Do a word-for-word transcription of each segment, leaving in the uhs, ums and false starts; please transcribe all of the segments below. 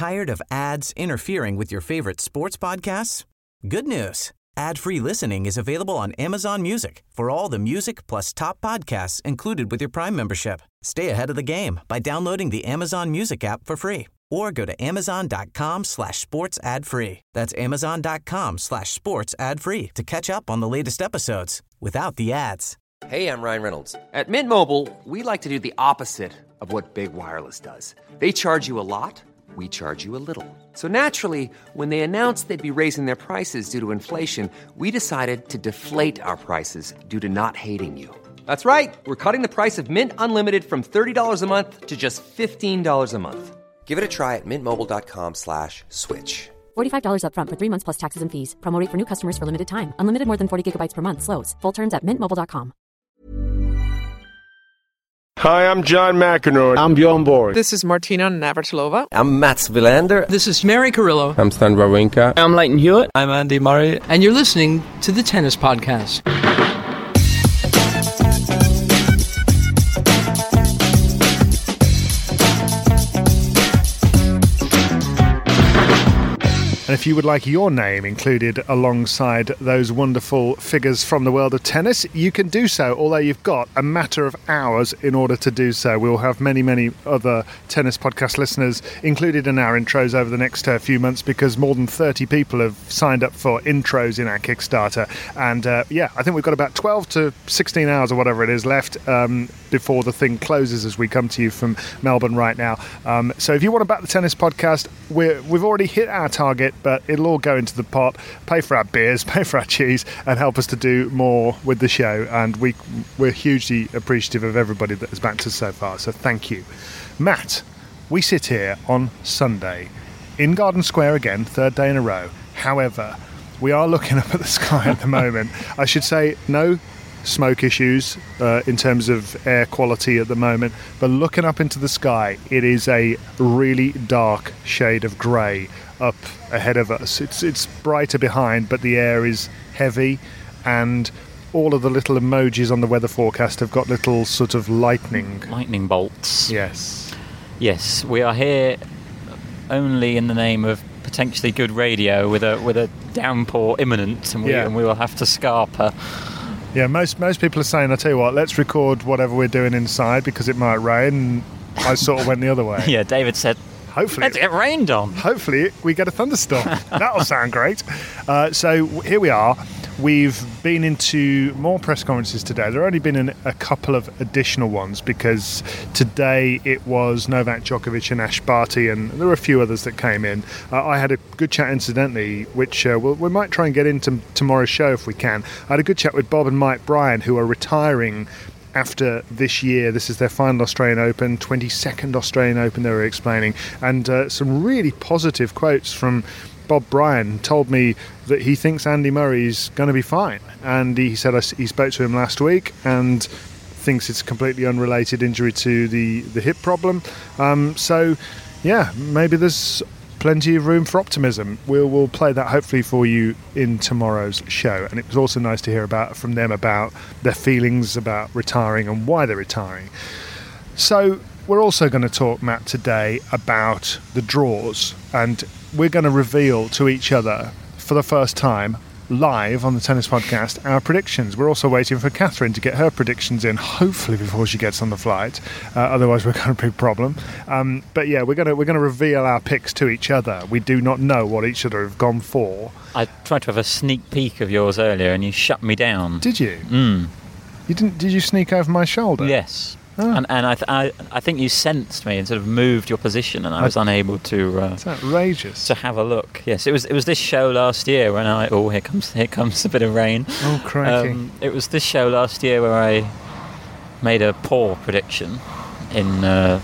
Tired of ads interfering with your favorite sports podcasts? Good news. Ad-free listening is available on Amazon Music for all the music plus top podcasts included with your Prime membership. Stay ahead of the game by downloading the Amazon Music app for free or go to amazon.com slash sports ad free. That's amazon.com slash sports ad free to catch up on the latest episodes without the ads. Hey, I'm Ryan Reynolds. At Mint Mobile, we like to do the opposite of what Big Wireless does. They charge you a lot. We charge you a little. So naturally, when they announced they'd be raising their prices due to inflation, we decided to deflate our prices due to not hating you. That's right. We're cutting the price of Mint Unlimited from thirty dollars a month to just fifteen dollars a month. Give it a try at mintmobile.com slash switch. forty-five dollars up front for three months plus taxes and fees. Promo rate for new customers for limited time. Unlimited more than forty gigabytes per month. Slows full terms at mint mobile dot com. Hi, I'm John McEnroe. I'm Bjorn Borg. This is Martina Navratilova. I'm Mats Wilander. This is Mary Carrillo. I'm Stan Wawrinka. I'm Leighton Hewitt. I'm Andy Murray. And you're listening to the Tennis Podcast. And if you would like your name included alongside those wonderful figures from the world of tennis, you can do so, although you've got a matter of hours in order to do so. We'll have many, many other tennis podcast listeners included in our intros over the next uh, few months because more than thirty people have signed up for intros in our Kickstarter. And uh, yeah, I think we've got about twelve to sixteen hours or whatever it is left um, before the thing closes as we come to you from Melbourne right now. Um, so if you want to back the Tennis Podcast, we're, we've already hit our target, but it'll all go into the pot, pay for our beers, pay for our cheese, and help us to do more with the show. And we, we're hugely appreciative of everybody that has backed us so far, so thank you. Matt, we sit here on Sunday in Garden Square again, third day in a row. However, we are looking up at the sky at the moment. I should say no smoke issues uh, in terms of air quality at the moment, but looking up into the sky, it is a really dark shade of grey up ahead of us. It's it's brighter behind, but the air is heavy, and all of the little emojis on the weather forecast have got little sort of lightning lightning bolts. Yes. Yes, we are here only in the name of potentially good radio with a with a downpour imminent, and we Yeah. and we will have to scarper. Yeah, most most people are saying, I tell you what, let's record whatever we're doing inside because it might rain. I sort of went the other way. Yeah, David said, Hopefully, let's get rained on. Hopefully, we get a thunderstorm. That'll sound great. Uh, so here we are. We've been into more press conferences today. There have only been an, a couple of additional ones because today it was Novak Djokovic and Ash Barty, and there were a few others that came in. Uh, I had a good chat, incidentally, which uh, we'll, we might try and get into tomorrow's show if we can. I had a good chat with Bob and Mike Bryan, who are retiring after this year. This is their final Australian Open, twenty-second Australian Open, they were explaining, and uh, some really positive quotes from Bob Bryan. Told me that he thinks Andy Murray's going to be fine, and he said he spoke to him last week and thinks it's a completely unrelated injury to the, the hip problem. Um, so yeah, maybe there's plenty of room for optimism. We'll, we'll play that hopefully for you in tomorrow's show. And it was also nice to hear about from them about their feelings about retiring and why they're retiring. So we're also going to talk, Matt, today about the draws, and we're going to reveal to each other for the first time live on the Tennis Podcast our predictions. We're also waiting for Catherine to get her predictions in, hopefully before she gets on the flight. Uh, otherwise, we're going to be a problem. Um, but yeah, we're going to we're going to reveal our picks to each other. We do not know what each other have gone for. I tried to have a sneak peek of yours earlier, and you shut me down. Did you? Mm. You didn't? Did you sneak over my shoulder? Yes. Oh. And, and I, th- I, I think you sensed me and sort of moved your position, and I was I, unable to. Uh, it's outrageous. To have a look. Yes, it was. It was this show last year when I. Oh, here comes here comes a bit of rain. Oh, crikey! Um, it was this show last year where I made a poor prediction in uh,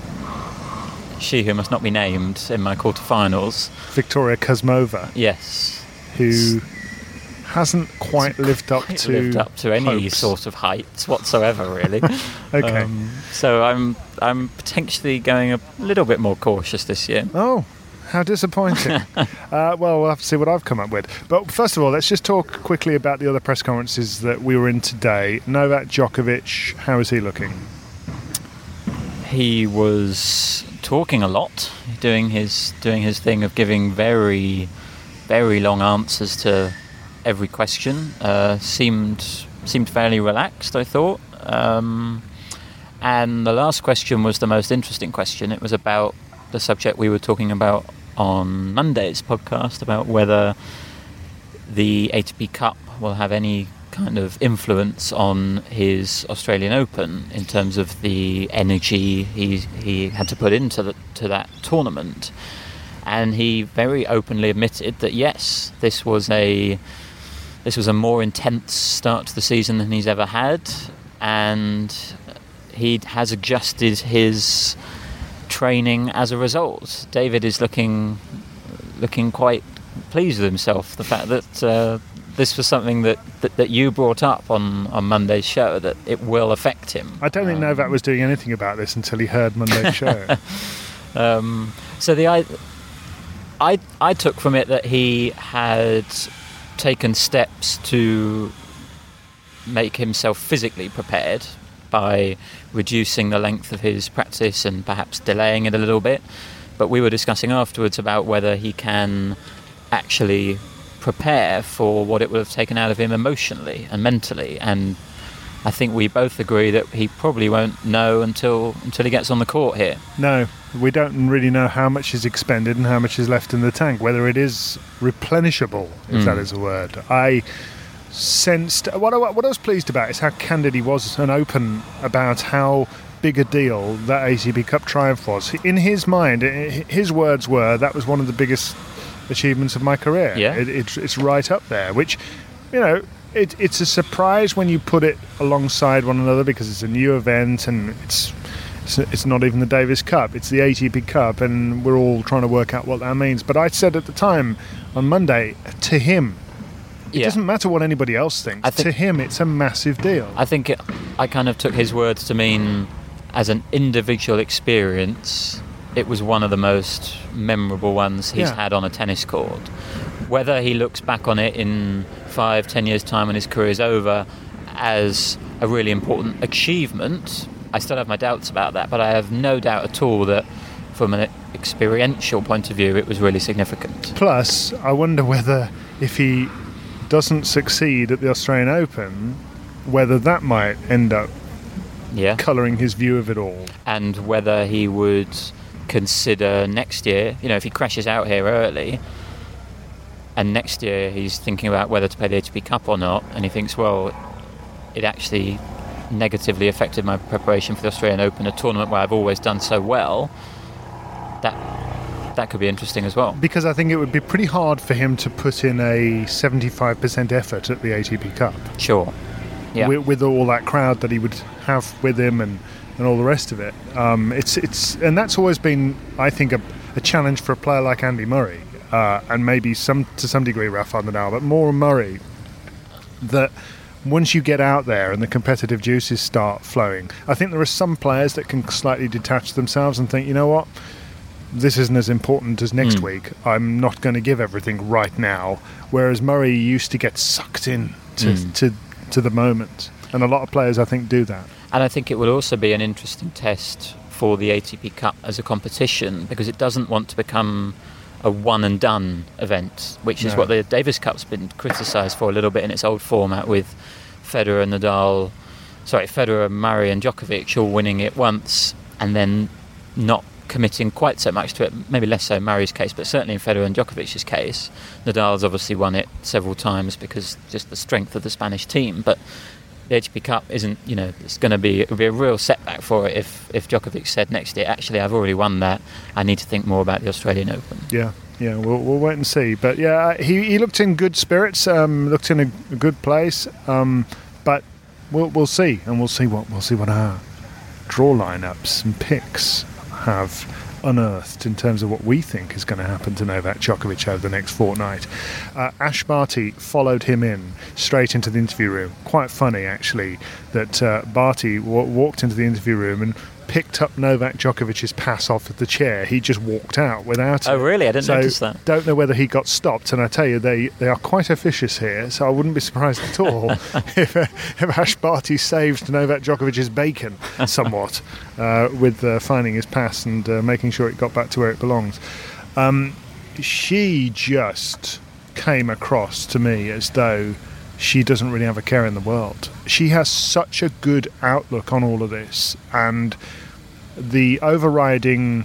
She Who Must Not Be Named in my quarterfinals. Victoria Kuzmova. Yes. Who hasn't quite hasn't lived up quite to lived up to any hopes. sort of heights whatsoever, really. Okay. Um, so I'm I'm potentially going a little bit more cautious this year. Oh, how disappointing. uh, well, we'll have to see what I've come up with. But first of all, let's just talk quickly about the other press conferences that we were in today. Novak Djokovic, how is he looking? He was talking a lot, doing his doing his thing of giving very, very long answers to every question. Uh, seemed seemed fairly relaxed, I thought. Um, and the last question was the most interesting question. It was about the subject we were talking about on Monday's podcast, about whether the A T P Cup will have any kind of influence on his Australian Open in terms of the energy he he had to put into the, to that tournament. And he very openly admitted that yes, this was a this was a more intense start to the season than he's ever had, and he has adjusted his training as a result. David is looking looking quite pleased with himself. The fact that uh, this was something that, that, that you brought up on, on Monday's show, that it will affect him. I don't think um, Novak was doing anything about this until he heard Monday's show. um, so the I, I I took from it that he had taken steps to make himself physically prepared by reducing the length of his practice and perhaps delaying it a little bit. But we were discussing afterwards about whether he can actually prepare for what it would have taken out of him emotionally and mentally. And I think we both agree that he probably won't know until until he gets on the court here. No, we don't really know how much is expended and how much is left in the tank, whether it is replenishable, if mm. that is a word. I sensed what I, what I was pleased about is how candid he was and open about how big a deal that A T P Cup triumph was. In his mind, his words were, that was one of the biggest achievements of my career. Yeah. It, it's, it's right up there, which, you know, it, it's a surprise when you put it alongside one another because it's a new event and it's, it's it's not even the Davis Cup, it's the A T P Cup, and we're all trying to work out what that means. But I said at the time on Monday, to him, it yeah. doesn't matter what anybody else thinks. I think, to him, it's a massive deal. I think it, I kind of took his words to mean, as an individual experience, it was one of the most memorable ones he's yeah. had on a tennis court. Whether he looks back on it in five, ten years' time when his career is over as a really important achievement, I still have my doubts about that, but I have no doubt at all that from an experiential point of view, it was really significant. Plus, I wonder whether if he doesn't succeed at the Australian Open, whether that might end up yeah. colouring his view of it all. And whether he would consider next year, you know, if he crashes out here early and next year he's thinking about whether to play the A T P Cup or not, and he thinks, well, it actually negatively affected my preparation for the Australian Open, a tournament where I've always done so well, that that could be interesting as well. Because I think it would be pretty hard for him to put in a seventy-five percent effort at the A T P Cup. Sure. Yeah. With, with all that crowd that he would have with him and, and all the rest of it. Um, it's it's and that's always been, I think, a, a challenge for a player like Andy Murray, uh, and maybe some to some degree Rafael Nadal, but more Murray, that once you get out there and the competitive juices start flowing, I think there are some players that can slightly detach themselves and think, you know what, this isn't as important as next mm. week. I'm not going to give everything right now. Whereas Murray used to get sucked in to, mm. to to the moment. And a lot of players, I think, do that. And I think it will also be an interesting test for the A T P Cup as a competition, because it doesn't want to become a one-and-done event, which is no. what the Davis Cup's been criticised for a little bit in its old format, with Federer, Nadal, sorry, Federer, Murray and Djokovic all winning it once and then not committing quite so much to it, maybe less so in Murray's case, but certainly in Federer and Djokovic's case. Nadal's obviously won it several times because just the strength of the Spanish team, but the A T P Cup isn't, you know, it's going to be, it would be a real setback for it if, if Djokovic said next year, actually, I've already won that, I need to think more about the Australian Open. Yeah, yeah, we'll, we'll wait and see. But yeah, he, he looked in good spirits, um, looked in a, a good place, um, but we'll we'll see, and we'll see what we'll see what our draw lineups and picks have unearthed in terms of what we think is going to happen to Novak Djokovic over the next fortnight. Uh, Ash Barty followed him in straight into the interview room. Quite funny, actually, that uh, Barty w- walked into the interview room and picked up Novak Djokovic's pass off the chair, he just walked out without it. Oh, really? I didn't so notice that. Don't know whether he got stopped. And I tell you, they, they are quite officious here, so I wouldn't be surprised at all if, uh, if Ash Barty saved Novak Djokovic's bacon somewhat uh, with uh, finding his pass and uh, making sure it got back to where it belongs. Um, she just came across to me as though she doesn't really have a care in the world. She has such a good outlook on all of this, and the overriding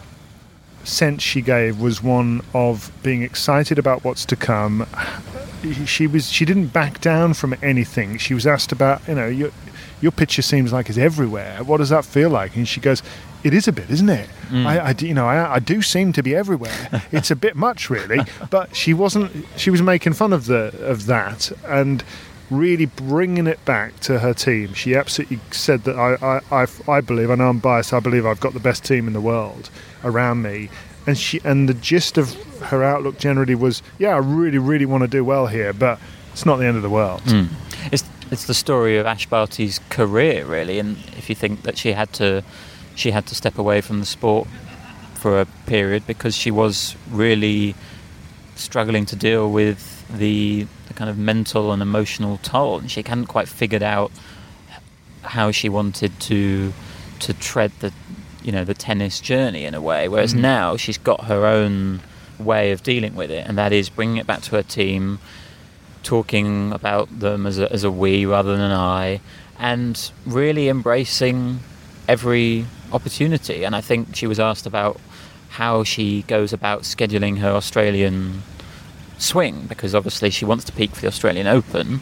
sense she gave was one of being excited about what's to come. She was she didn't back down from anything. She was asked about, you know, your your picture seems like it's everywhere. What does that feel like? And she goes, it is a bit, isn't it? Mm. I, I, you know, I, I do seem to be everywhere. It's a bit much, really. But she wasn't. She was making fun of the of that and really bringing it back to her team. She absolutely said that I, I, I, I believe, I know I'm biased. I believe I've got the best team in the world around me. And she and the gist of her outlook generally was, yeah, I really, really want to do well here, but it's not the end of the world. Mm. It's it's the story of Ash Barty's career, really. And if you think that she had to. She had to step away from the sport for a period because she was really struggling to deal with the, the kind of mental and emotional toll, and she hadn't quite figured out how she wanted to to tread the you know the tennis journey in a way. Whereas mm. now she's got her own way of dealing with it, and that is bringing it back to her team, talking about them as a, as a we rather than an I, and really embracing every opportunity. And I think she was asked about how she goes about scheduling her Australian swing, because obviously she wants to peak for the Australian Open,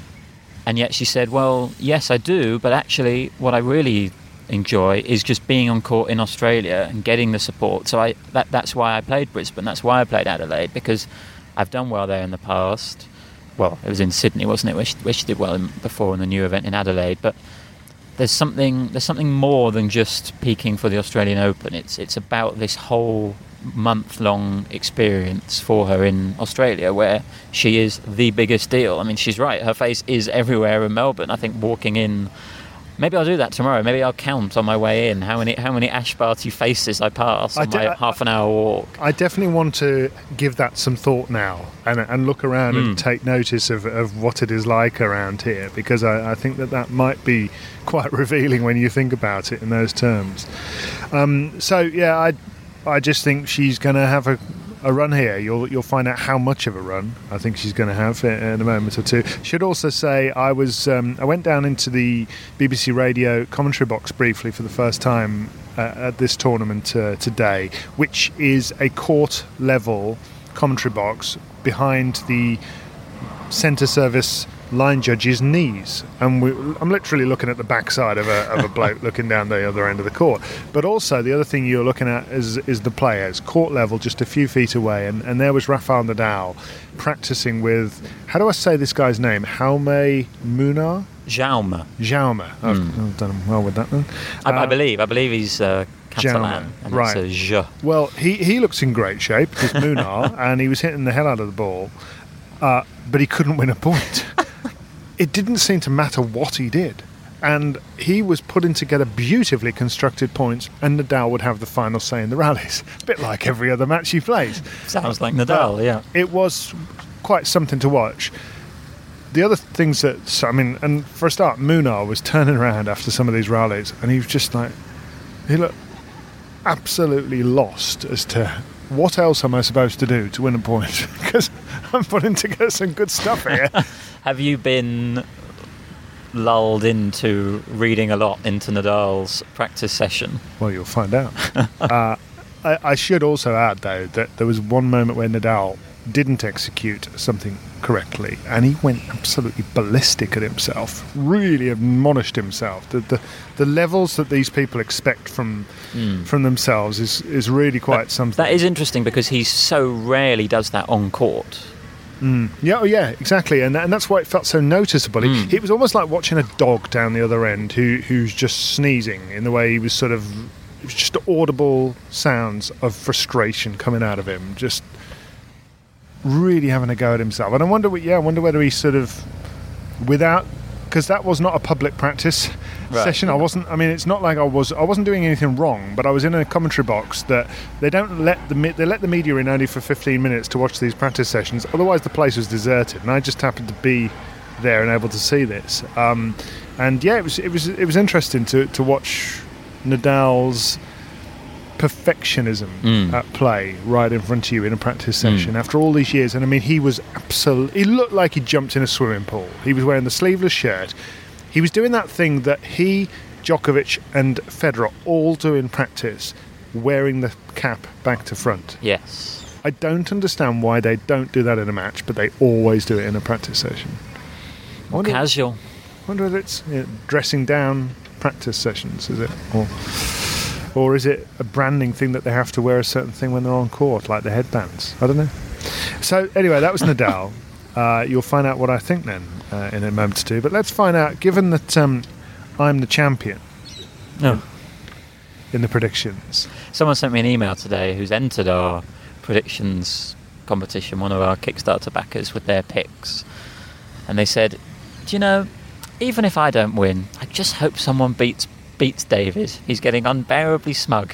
and yet she said, well, yes, I do, but actually what I really enjoy is just being on court in Australia and getting the support. So I that that's why I played Brisbane, that's why I played Adelaide, because I've done well there in the past. Well, it was in Sydney, wasn't it, where she, where she did well in, before in the new event in Adelaide, but There's something. There's something more than just peaking for the Australian Open. It's it's about this whole month-long experience for her in Australia, where she is the biggest deal. I mean, she's right. Her face is everywhere in Melbourne. I think walking in. Maybe I'll do that tomorrow. Maybe I'll count on my way in how many how many Ash Barty faces I pass on I de- my half an hour walk. I definitely want to give that some thought now and and look around mm. and take notice of, of what it is like around here, because I, I think that that might be quite revealing when you think about it in those terms. Um, so yeah, I I just think she's going to have a. a run here. You'll you'll find out how much of a run I think she's going to have in a moment or two. Should also say I was um, I went down into the B B C Radio commentary box briefly for the first time uh, at this tournament uh, today, which is a court level commentary box behind the centre service line judge's knees, and we, I'm literally looking at the backside of a, of a bloke looking down the other end of the court. But also the other thing you're looking at is is the players, court level, just a few feet away, and, and there was Rafael Nadal practicing with, how do I say this guy's name? Jaume Munar? Jaume. Jaume. I've, mm. I've done well with that then. I, uh, I believe. I believe he's uh, Catalan. Jaume, and right. It's a je. Well, he, he looks in great shape, this Munar, and he was hitting the hell out of the ball, uh, but he couldn't win a point. It didn't seem to matter what he did, and he was putting together beautifully constructed points, and Nadal would have the final say in the rallies, a bit like every other match he plays. Sounds like Nadal, but yeah. It was quite something to watch. The other things that, I mean, and for a start, Munar was turning around after some of these rallies, and he was just like, he looked absolutely lost as to what else am I supposed to do to win a point, because I'm putting together some good stuff here. Have you been lulled into reading a lot into Nadal's practice session? Well, you'll find out. uh, I, I should also add, though, that there was one moment where Nadal didn't execute something correctly, and he went absolutely ballistic at himself, really admonished himself. The the, the levels that these people expect from mm. from themselves is, is really quite that, something. That is interesting, because he so rarely does that on court. Mm. Yeah, oh yeah, exactly, and and that's why it felt so noticeable. Mm. It, it was almost like watching a dog down the other end who who's just sneezing in the way he was sort of, it was just audible sounds of frustration coming out of him, just really having a go at himself. And I wonder, yeah, I wonder whether he sort of, without because that was not a public practice Right. session. I wasn't. I mean, it's not like I was. I wasn't doing anything wrong, but I was in a commentary box that they don't let the me- they let the media in only for fifteen minutes to watch these practice sessions. Otherwise, the place was deserted, and I just happened to be there and able to see this. Um, and yeah, it was it was it was interesting to to watch Nadal's perfectionism Mm. at play right in front of you in a practice session Mm. after all these years. And I mean, he was absolutely, he looked like he jumped in a swimming pool. He was wearing the sleeveless shirt. He was doing that thing that he, Djokovic and Federer all do in practice, wearing the cap back to front. Yes. I don't understand why they don't do that in a match, but they always do it in a practice session. I wonder, Casual. wonder whether it's you know, dressing down practice sessions, is it? Or Or is it a branding thing that they have to wear a certain thing when they're on court, like the headbands? I don't know. So anyway, that was Nadal. Uh, you'll find out what I think then uh, in a moment or two. But let's find out, given that um, I'm the champion No. in the predictions. Someone sent me an email today who's entered our predictions competition, one of our Kickstarter backers, with their picks. And they said, do you know, even if I don't win, I just hope someone beats beats David. He's getting unbearably smug.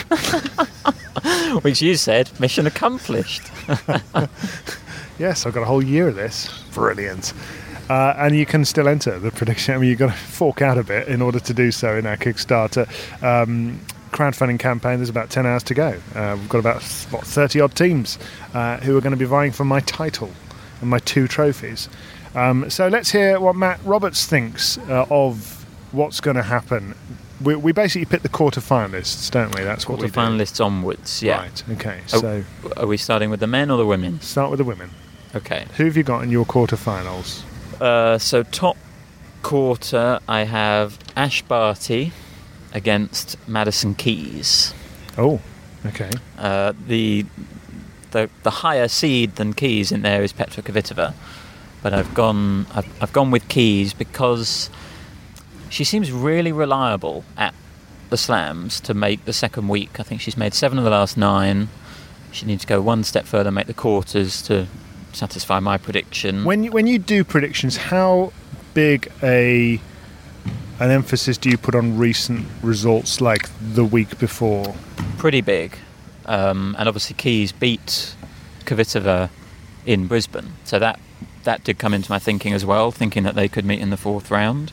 Which you said, mission accomplished. Yes, I've got a whole year of this. Brilliant. Uh, and you can still enter the prediction. I mean, you've got to fork out a bit in order to do so in our Kickstarter um, crowdfunding campaign. There's about ten hours to go. Uh, we've got about, what, thirty-odd teams uh, who are going to be vying for my title and my two trophies. Um, so let's hear what Matt Roberts thinks uh, of what's going to happen. We, we basically pick the quarter-finalists, don't we? That's what we do. Quarter-finalists onwards, yeah. Right, okay. Oh, So are we starting with the men or the women? start with the women. Okay. Who have you got in your quarter-finals? Uh, so top quarter, I have Ash Barty against Madison Keys. Oh, okay. Uh, the the the higher seed than Keys in there is Petra Kvitova, but I've gone I've, I've gone with Keys because she seems really reliable at the slams to make the second week. I think she's made seven of the last nine. She needs to go one step further, make the quarters to satisfy my prediction. When you, when you do predictions, how big a an emphasis do you put on recent results, like the week before? Pretty big, um, and obviously Keys beat Kvitova in Brisbane, so that that did come into my thinking as well, thinking that they could meet in the fourth round.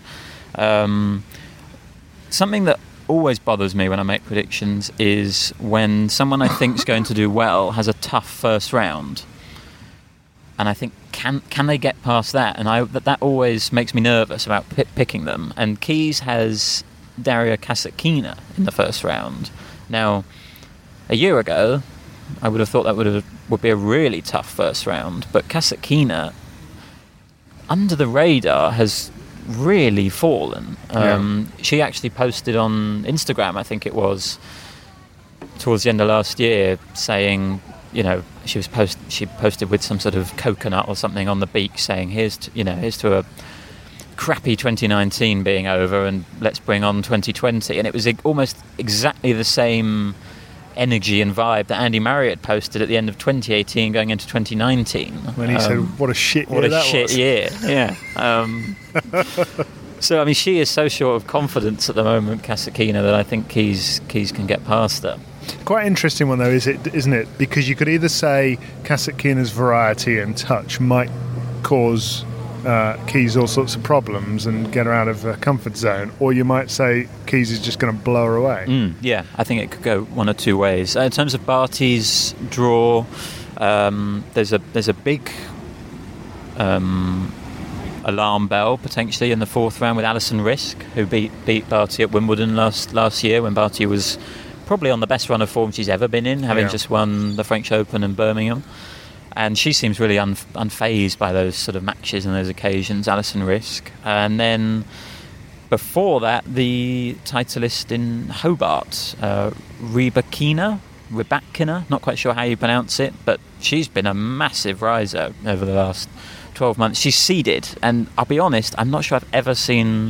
Um, something that always bothers me when I make predictions is when someone I think is going to do well has a tough first round, and I think can can they get past that? And I that, that always makes me nervous about p- picking them. And Keys has Daria Kasatkina in the first round. Now, a year ago, I would have thought that would have would be a really tough first round, but Kasatkina, under the radar, has really fallen. Um, yeah. She actually posted on Instagram, I think it was, towards the end of last year, saying, you know, she was post she posted with some sort of coconut or something on the beach, saying, "Here's to, you know, here's to a crappy twenty nineteen being over, and let's bring on twenty twenty." And it was almost exactly the same energy and vibe that Andy Murray had posted at the end of twenty eighteen going into twenty nineteen. When he um, said, what a shit year what a that shit was. year, yeah. Um, so, I mean, she is so short of confidence at the moment, Kasatkina, that I think Keys, Keys can get past her. Quite interesting one, though, is it, isn't it? Because you could either say Kasatkina's variety and touch might cause uh, Keys all sorts of problems and get her out of her comfort zone, or you might say Keys is just going to blow her away. Mm, yeah, I think it could go one or two ways. Uh, in terms of Barty's draw, um, there's a there's a big um, alarm bell potentially in the fourth round with Alison Risk, who beat beat Barty at Wimbledon last last year when Barty was probably on the best run of form she's ever been in, having yeah. just won the French Open and Birmingham. And she seems really un- unfazed by those sort of matches and those occasions, Alison Risk. And then before that, the titleist in Hobart, uh, Rybakina, Rybakina, not quite sure how you pronounce it, but she's been a massive riser over the last twelve months. She's seeded, and I'll be honest, I'm not sure I've ever seen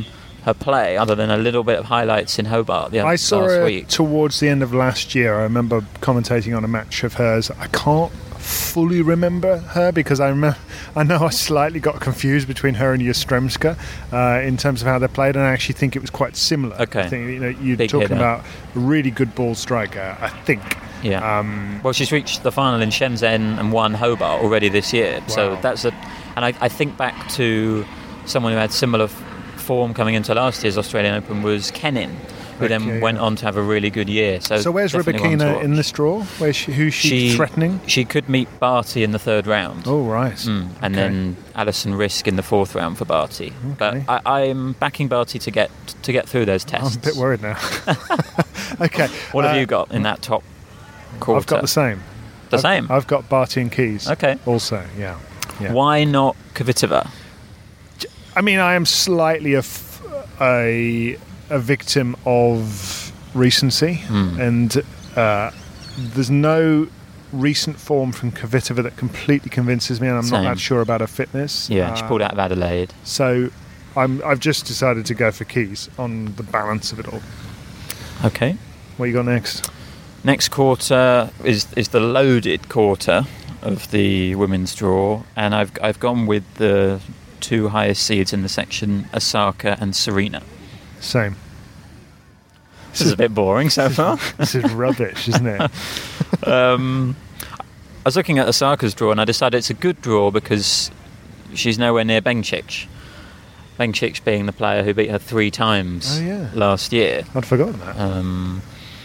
her play, other than a little bit of highlights in Hobart the I saw last her week. towards the end of last year. I remember commentating on a match of hers. I can't fully remember her because I remember, I know I slightly got confused between her and Jastrzemska uh, in terms of how they played, and I actually think it was quite similar. Okay. I think, you know, you're Big talking hitter. about a really good ball striker, I think. Yeah. Um, well, she's reached the final in Shenzhen and won Hobart already this year. So Wow. that's a, and I, I think back to someone who had similar f- form coming into last year's Australian Open was Kenin, who then Okay, went yeah. on to have a really good year. So, so where's definitely one to Rybakina watch. in this draw? Where's she, who's she, She- threatening? She could meet Barty in the third round. Oh, right. Mm, and Okay. then Alison Risk in the fourth round for Barty. But Okay. I, I'm backing Barty to get to get through those tests. I'm a bit worried now. Okay. What have uh, you got in that top quarter? I've got the same. The I've, same? I've got Barty and Keys. Okay. Also, yeah. yeah. Why not Kvitova? I mean, I am slightly a, f- a, a victim of recency, Hmm. and uh, there's no recent form from Kvitova that completely convinces me, and I'm Same. not that sure about her fitness. Yeah, she Uh, pulled out of Adelaide. So I'm, I've just decided to go for Keys on the balance of it all. Okay. What you got next? Next quarter is is the loaded quarter of the women's draw, and I've I've gone with the two highest seeds in the section, Osaka and Serena. Same. This is a bit boring so far. This is rubbish, isn't it? um, I was looking at Osaka's draw, and I decided it's a good draw because she's nowhere near Bencic. Bencic being the player who beat her three times Oh, yeah. last year. I'd forgotten that. Um,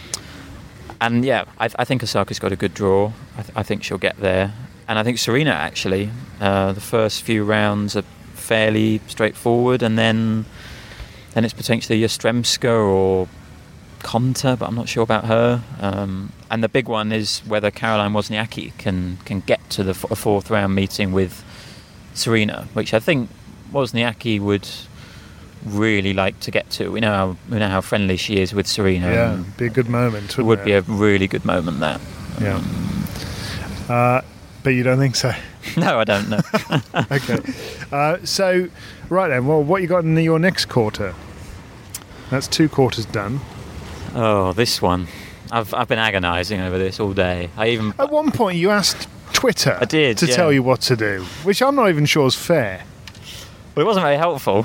and yeah, I, I think Osaka's got a good draw. I, th- I think she'll get there. And I think Serena, actually, uh, the first few rounds are fairly straightforward, and then then it's potentially Jastrzemska or Konta, but I'm not sure about her. Um, and the big one is whether Caroline Wozniacki can, can get to the f- a fourth round meeting with Serena, which I think Wozniacki would really like to get to. We know how we know how friendly she is with Serena. Yeah, and be a good moment. it wouldn't would it? be a really good moment there. Yeah. Uh, but you don't think so? No, I don't know. Okay. Uh, so, right then, well, what you got in your next quarter? That's two quarters done. Oh, this one. I've I've been agonising over this all day. I even At one point, you asked Twitter I did, to yeah. tell you what to do, which I'm not even sure is fair. well, it wasn't very helpful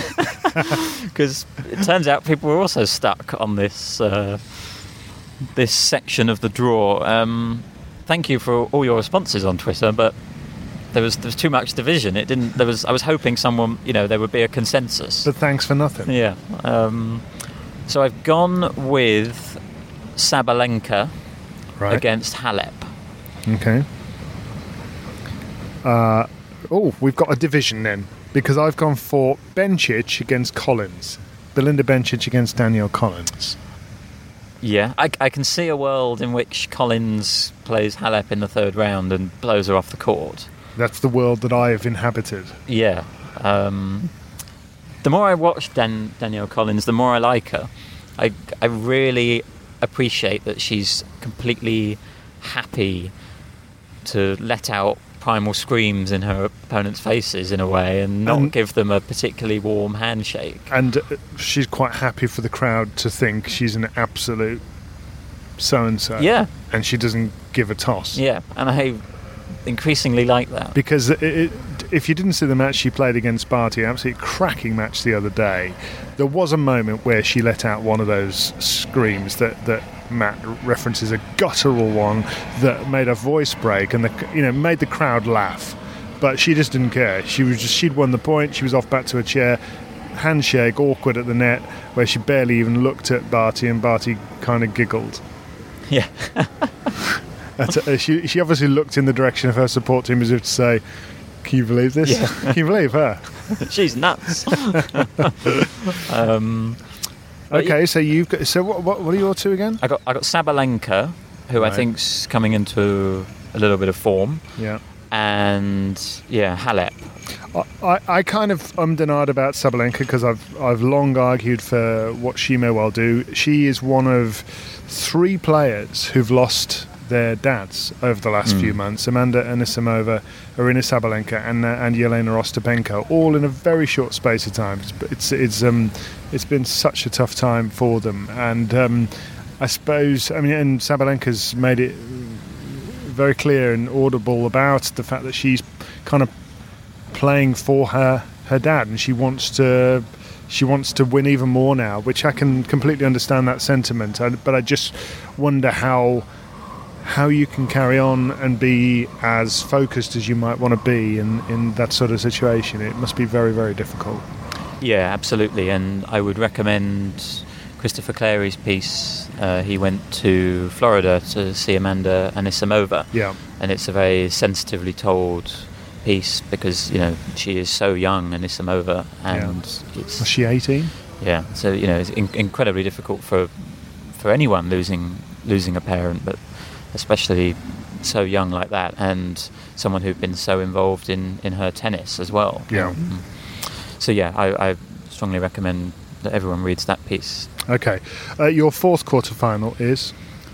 because it turns out people were also stuck on this uh, this section of the draw. Um, thank you for all your responses on Twitter, but there was there was too much division. It didn't. There was. I was hoping someone, you know, there would be a consensus. But thanks for nothing. Yeah. Um, so I've gone with Sabalenka Right. against Halep. Okay. Uh, oh, we've got a division then, because I've gone for Bencic against Collins. Belinda Bencic against Danielle Collins. Yeah, I, I can see a world in which Collins plays Halep in the third round and blows her off the court. That's the world that I have inhabited. Yeah. Um, the more I watch Dan, Danielle Collins, the more I like her. I, I really appreciate that she's completely happy to let out primal screams in her opponent's faces in a way and not And- give them a particularly warm handshake. And uh, she's quite happy for the crowd to think she's an absolute so-and-so. Yeah. And she doesn't give a toss. Yeah, and I increasingly like that. Because it, it, if you didn't see the match she played against Barty, absolutely cracking match the other day, there was a moment where she let out one of those screams that, that Matt references, a guttural one that made her voice break and the, you know made the crowd laugh. But she just didn't care. She was just she'd won the point. She was off back to her chair, handshake awkward at the net, where she barely even looked at Barty, and Barty kind of giggled. Yeah. That's a, she, she obviously looked in the direction of her support team as if to say, "Can you believe this? Yeah. Can you believe her?" She's nuts. um, but Okay, yeah, so you've got. So what? What, what are your two again? I got I got Sabalenka, who I Right. think's coming into a little bit of form, Yeah. and yeah, Halep. I, I, I kind of ummed and ahed about Sabalenka because I've I've long argued for what she may well do. She is one of three players who've lost their dads over the last Mm. few months. Amanda Anisimova, Aryna Sabalenka, and uh, and Yelena Ostapenko, all in a very short space of time. It's it's it's um it's been such a tough time for them, and um, I suppose I mean, and Sabalenka's made it very clear and audible about the fact that she's kind of playing for her her dad, and she wants to. She wants to win even more now, which I can completely understand that sentiment. I, but I just wonder how how you can carry on and be as focused as you might want to be in, in that sort of situation. It must be very, very difficult. Yeah, absolutely. And I would recommend Christopher Clary's piece. Uh, he went to Florida to see Amanda Anisimova. Yeah. And it's a very sensitively told piece because, you know, she is so young, Anisimova, and yeah. it's... Was she eighteen? Yeah, so, you know, it's in- incredibly difficult for for anyone losing losing a parent, but especially so young like that, and someone who'd been so involved in, in her tennis as well. Yeah. Um, so, yeah, I, I strongly recommend that everyone reads that piece. Okay. Uh, your fourth quarterfinal is?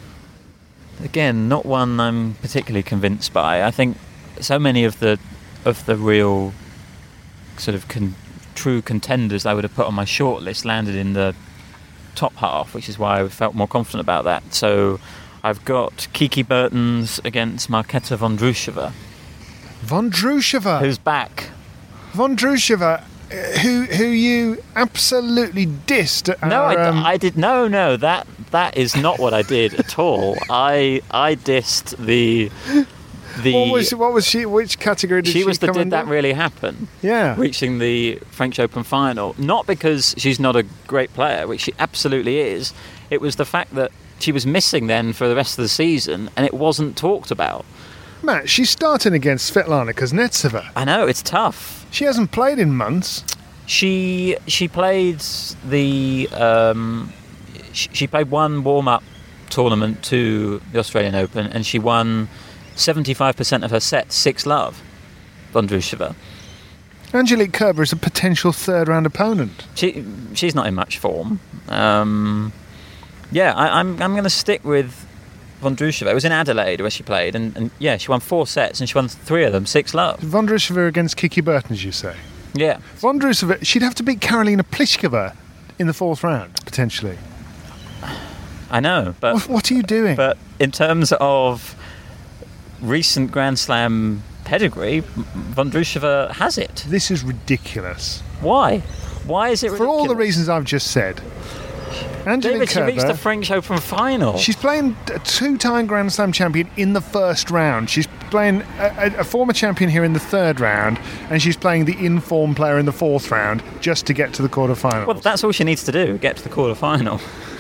Again, not one I'm particularly convinced by. I think so many of the of the real sort of con- true contenders I would have put on my shortlist landed in the top half, which is why I felt more confident about that. So I've got Kiki Bertens against Marketa Vondrousova. Vondrousova, who's back. Vondrousova, who who you absolutely dissed. At No, our, I, um, I did no, no. That that is not what I did at all. I I dissed the the. What was what was she? Which category did she? She was the come did under? that really happen? Yeah, reaching the French Open final. Not because she's not a great player, which she absolutely is. It was the fact that she was missing then for the rest of the season, and it wasn't talked about. Matt, she's starting against Svetlana Kuznetsova. I know, it's tough. She hasn't played in months. She she played the um, she, she played one warm up tournament to the Australian Open, and she won seventy-five percent of her sets six love. Vondrousova. Angelique Kerber is a potential third round opponent. She she's not in much form. Um, yeah, I, I'm I'm going to stick with Vondrousova. It was in Adelaide where she played, and, and yeah, she won four sets, and she won three of them six love. Vondrousova against Kiki Bertens, you say? Yeah. Vondrousova, she'd have to beat Karolina Pliskova in the fourth round, potentially. I know, but... What, what are you doing? But in terms of recent Grand Slam pedigree, Vondrousova has it. This is ridiculous. Why? Why is it ridiculous? For all the reasons I've just said. Angelique David, she Kerber, reached the French Open final. She's playing a two-time Grand Slam champion in the first round. She's playing a, a, a former champion here in the third round, and she's playing the in-form player in the fourth round just to get to the quarterfinals. Well, that's all she needs to do, get to the quarterfinal.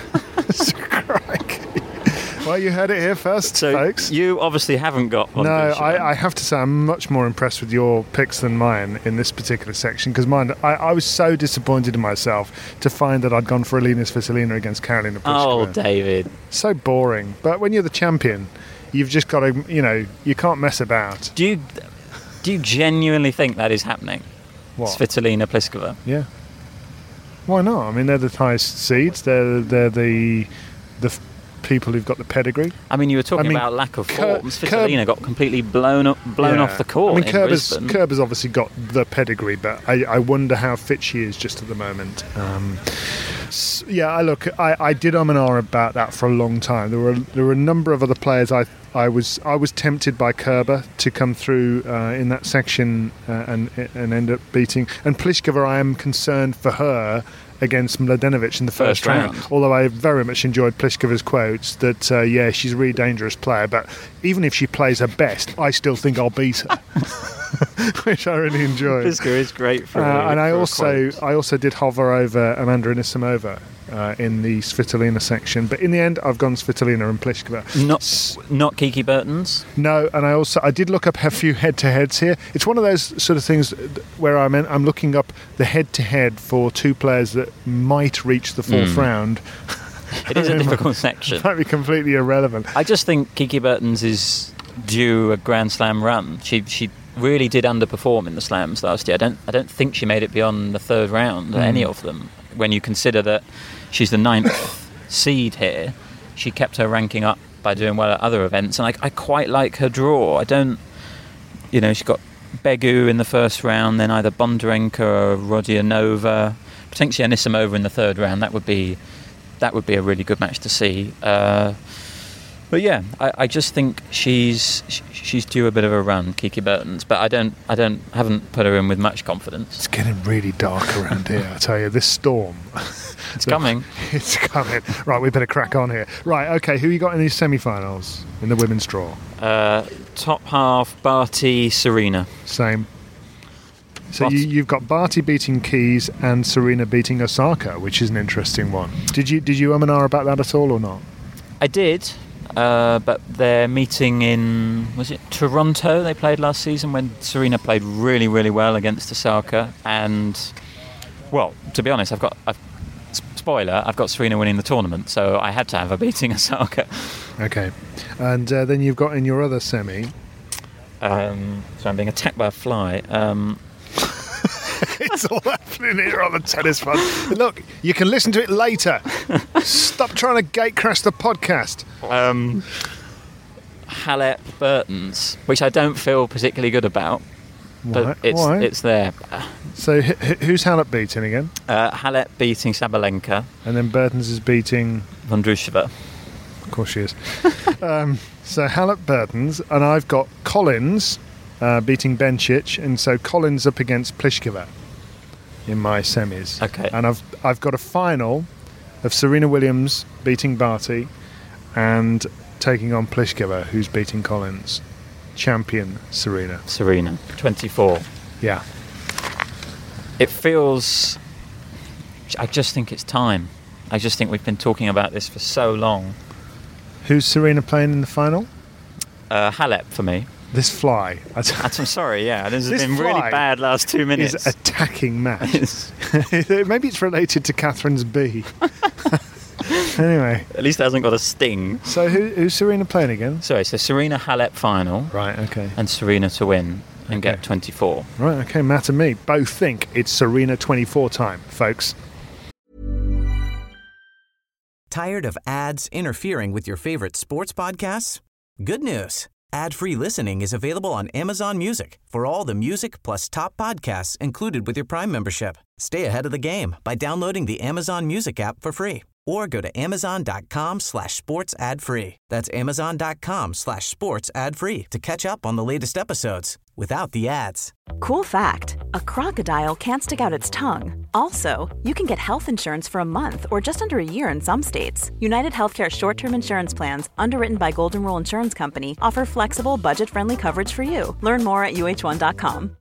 Crikey. Well, you heard it here first, so folks. You obviously haven't got No, Vondrousova. I, I have to say I'm much more impressed with your picks than mine in this particular section, because mine, I, I was so disappointed in myself to find that I'd gone for Alina Svitolina against Karolina Pliskova. Oh, David. So boring. But when you're the champion, you've just got to, you know, you can't mess about. Do you do you genuinely think that is happening? What? Svitolina Pliskova? Yeah. Why not? I mean, they're the highest seeds. They're they're the the f- people who've got the pedigree. I mean, you were talking I mean, about lack of Ker- form. Svitolina got completely blown up, blown Yeah. off the court I mean, in Kerber's, Brisbane. Kerber's obviously got the pedigree, but I, I wonder how fit she is just at the moment. Um, s- yeah, I look, I, I did um and ah about that for a long time. There were there were a number of other players I I was I was tempted by Kerber to come through uh, in that section uh, and and end up beating. And Pliskova, I am concerned for her against Mladenovic in the first, First round. round. Although I very much enjoyed Pliskova's quotes that, uh, yeah, she's a really dangerous player, but even if she plays her best, I still think I'll beat her. Which I really enjoyed. Pliskova is great for Uh, a, and I for a also quote. I also did hover over Amanda Anisimova uh, in the Svitolina section, but in the end I've gone Svitolina and Pliskova. Not, not Kiki Bertens. No, and I also I did look up a few head-to-heads here. It's one of those sort of things where I'm in, I'm looking up the head-to-head for two players that might reach the fourth Mm. round. It is a difficult section. Might be completely irrelevant. I just think Kiki Bertens is due a Grand Slam run. She she really did underperform in the slams last year. I don't I don't think she made it beyond the third round, Mm. any of them. When you consider that she's the ninth seed here, she kept her ranking up by doing well at other events, and I, I quite like her draw. I don't, you know, she's got Begu in the first round, then either Bondarenka or Rodionova, potentially Anisimova in the third round. That would be that would be a really good match to see. Uh, but yeah, I, I just think she's she's due a bit of a run, Kiki Bertens. But I don't I don't haven't put her in with much confidence. It's getting really dark around here. I tell you, this storm. It's coming. It's coming. Right, we better crack on here. Right, okay, who you got in these semi-finals in the women's draw? Uh, top half, Barty, Serena. Same. So But- you, you've got Barty beating Keys and Serena beating Osaka, which is an interesting one. Did you did you um and ah about that at all or not? I did, uh, but they're meeting in, was it Toronto they played last season when Serena played really, really well against Osaka. And, well, to be honest, I've got... I've, Spoiler, I've got Serena winning the tournament, so I had to have her beating Osaka. Okay. And uh, then you've got in your other semi... Um, so I'm being attacked by a fly. Um, It's all happening here on the Tennis Fund. Look, you can listen to it later. Stop trying to gate crash the podcast. um, Halep Bertens, which I don't feel particularly good about, but Why? it's Why? it's there. So wh- wh- who's Halep beating again? Uh, Halep beating Sabalenka, And then Bertens is beating... Vondrushova. Of course she is. um, so Halep Bertens, and I've got Collins uh, beating Bencic, and so Collins up against Pliskova in my semis. Okay. And I've I've got a final of Serena Williams beating Barty and taking on Pliskova, who's beating Collins. Champion Serena. Serena, twenty-four. Yeah. It feels... I just think it's time. I just think we've been talking about this for so long. Who's Serena playing in the final? Uh, Halep for me. This fly. I t- I'm sorry, yeah. This has This been really fly bad last two minutes. is attacking Matt. It's- Maybe it's related to Catherine's bee. Anyway, At least it hasn't got a sting. so who, who's Serena playing again? Sorry, so Serena Halep final Right, okay. and Serena to win and Okay. get twenty-four. Right, okay, Matt and me both think it's Serena twenty-four time, folks. Tired of ads interfering with your favorite sports podcasts? Good news. Ad-free listening is available on Amazon Music for all the music plus top podcasts included with your Prime membership. Stay ahead of the game by downloading the Amazon Music app for free or go to amazon.com slash sports ad free. That's amazon.com slash sports ad free to catch up on the latest episodes without the ads. Cool fact, a crocodile can't stick out its tongue. Also, you can get health insurance for a month or just under a year in some states. United Healthcare short-term insurance plans, underwritten by Golden Rule Insurance Company, offer flexible, budget-friendly coverage for you. Learn more at U H one dot com.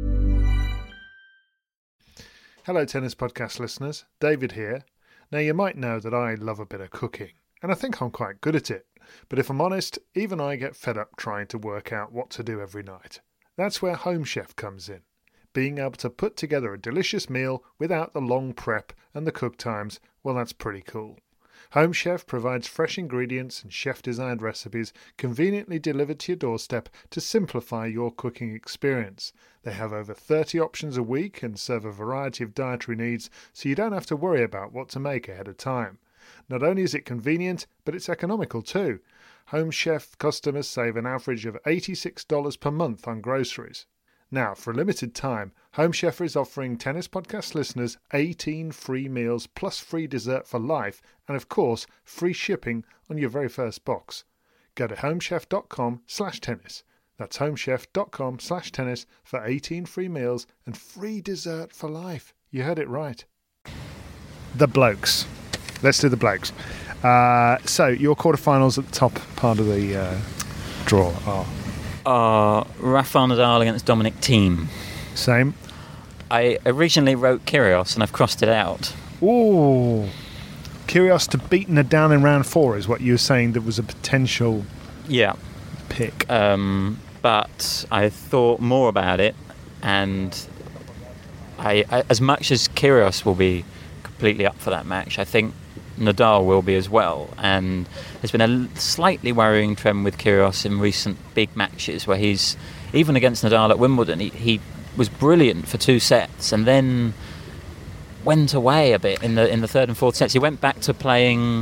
Hello, Tennis Podcast listeners. David here. Now, you might know that I love a bit of cooking, and I think I'm quite good at it. But if I'm honest, even I get fed up trying to work out what to do every night. That's where Home Chef comes in. Being able to put together a delicious meal without the long prep and the cook times, well, that's pretty cool. Home Chef provides fresh ingredients and chef-designed recipes conveniently delivered to your doorstep to simplify your cooking experience. They have over thirty options a week and serve a variety of dietary needs, so you don't have to worry about what to make ahead of time. Not only is it convenient, but it's economical too. Home Chef customers save an average of eighty-six dollars per month on groceries. Now, for a limited time, Home Chef is offering Tennis Podcast listeners eighteen free meals plus free dessert for life and, of course, free shipping on your very first box. Go to homechef.com slash tennis. That's homechef.com slash tennis for eighteen free meals and free dessert for life. You heard it right. The blokes. Let's do the blokes. Uh, so, your quarterfinals at the top part of the uh, draw are... Uh, Rafael Nadal against Dominic Thiem. Same. I originally wrote Kyrgios and I've crossed it out. Ooh. Kyrgios to beat Nadal in round four is what you were saying that was a potential Yeah. pick. Um, but I thought more about it, and I, I, as much as Kyrgios will be completely up for that match, I think Nadal will be as well. And there's been a slightly worrying trend with Kyrgios in recent big matches where he's, even against Nadal at Wimbledon, he, he was brilliant for two sets and then went away a bit in the in the third and fourth sets. He went back to playing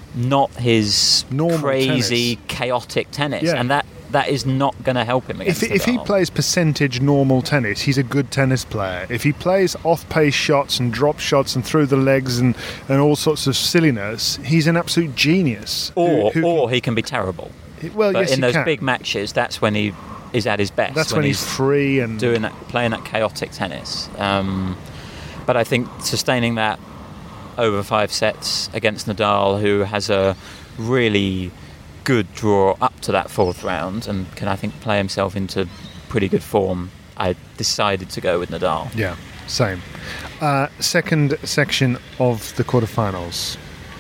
not his Normal crazy, tennis. chaotic tennis, Yeah. and that, that is not going to help him against If, if he Nadal. plays percentage normal tennis, he's a good tennis player. If he plays off-pace shots and drop shots and through the legs and, and all sorts of silliness, he's an absolute genius. or who- who or he can be terrible. can- well, But yes, in he those can. big matches, that's when he is at his best. That's when, he's, free and doing that, playing that chaotic tennis. Um, but I think sustaining that over five sets against Nadal, who has a really good draw up to that fourth round and can, I think, play himself into pretty good form, I decided to go with Nadal. Yeah, same. Uh, second section of the quarterfinals.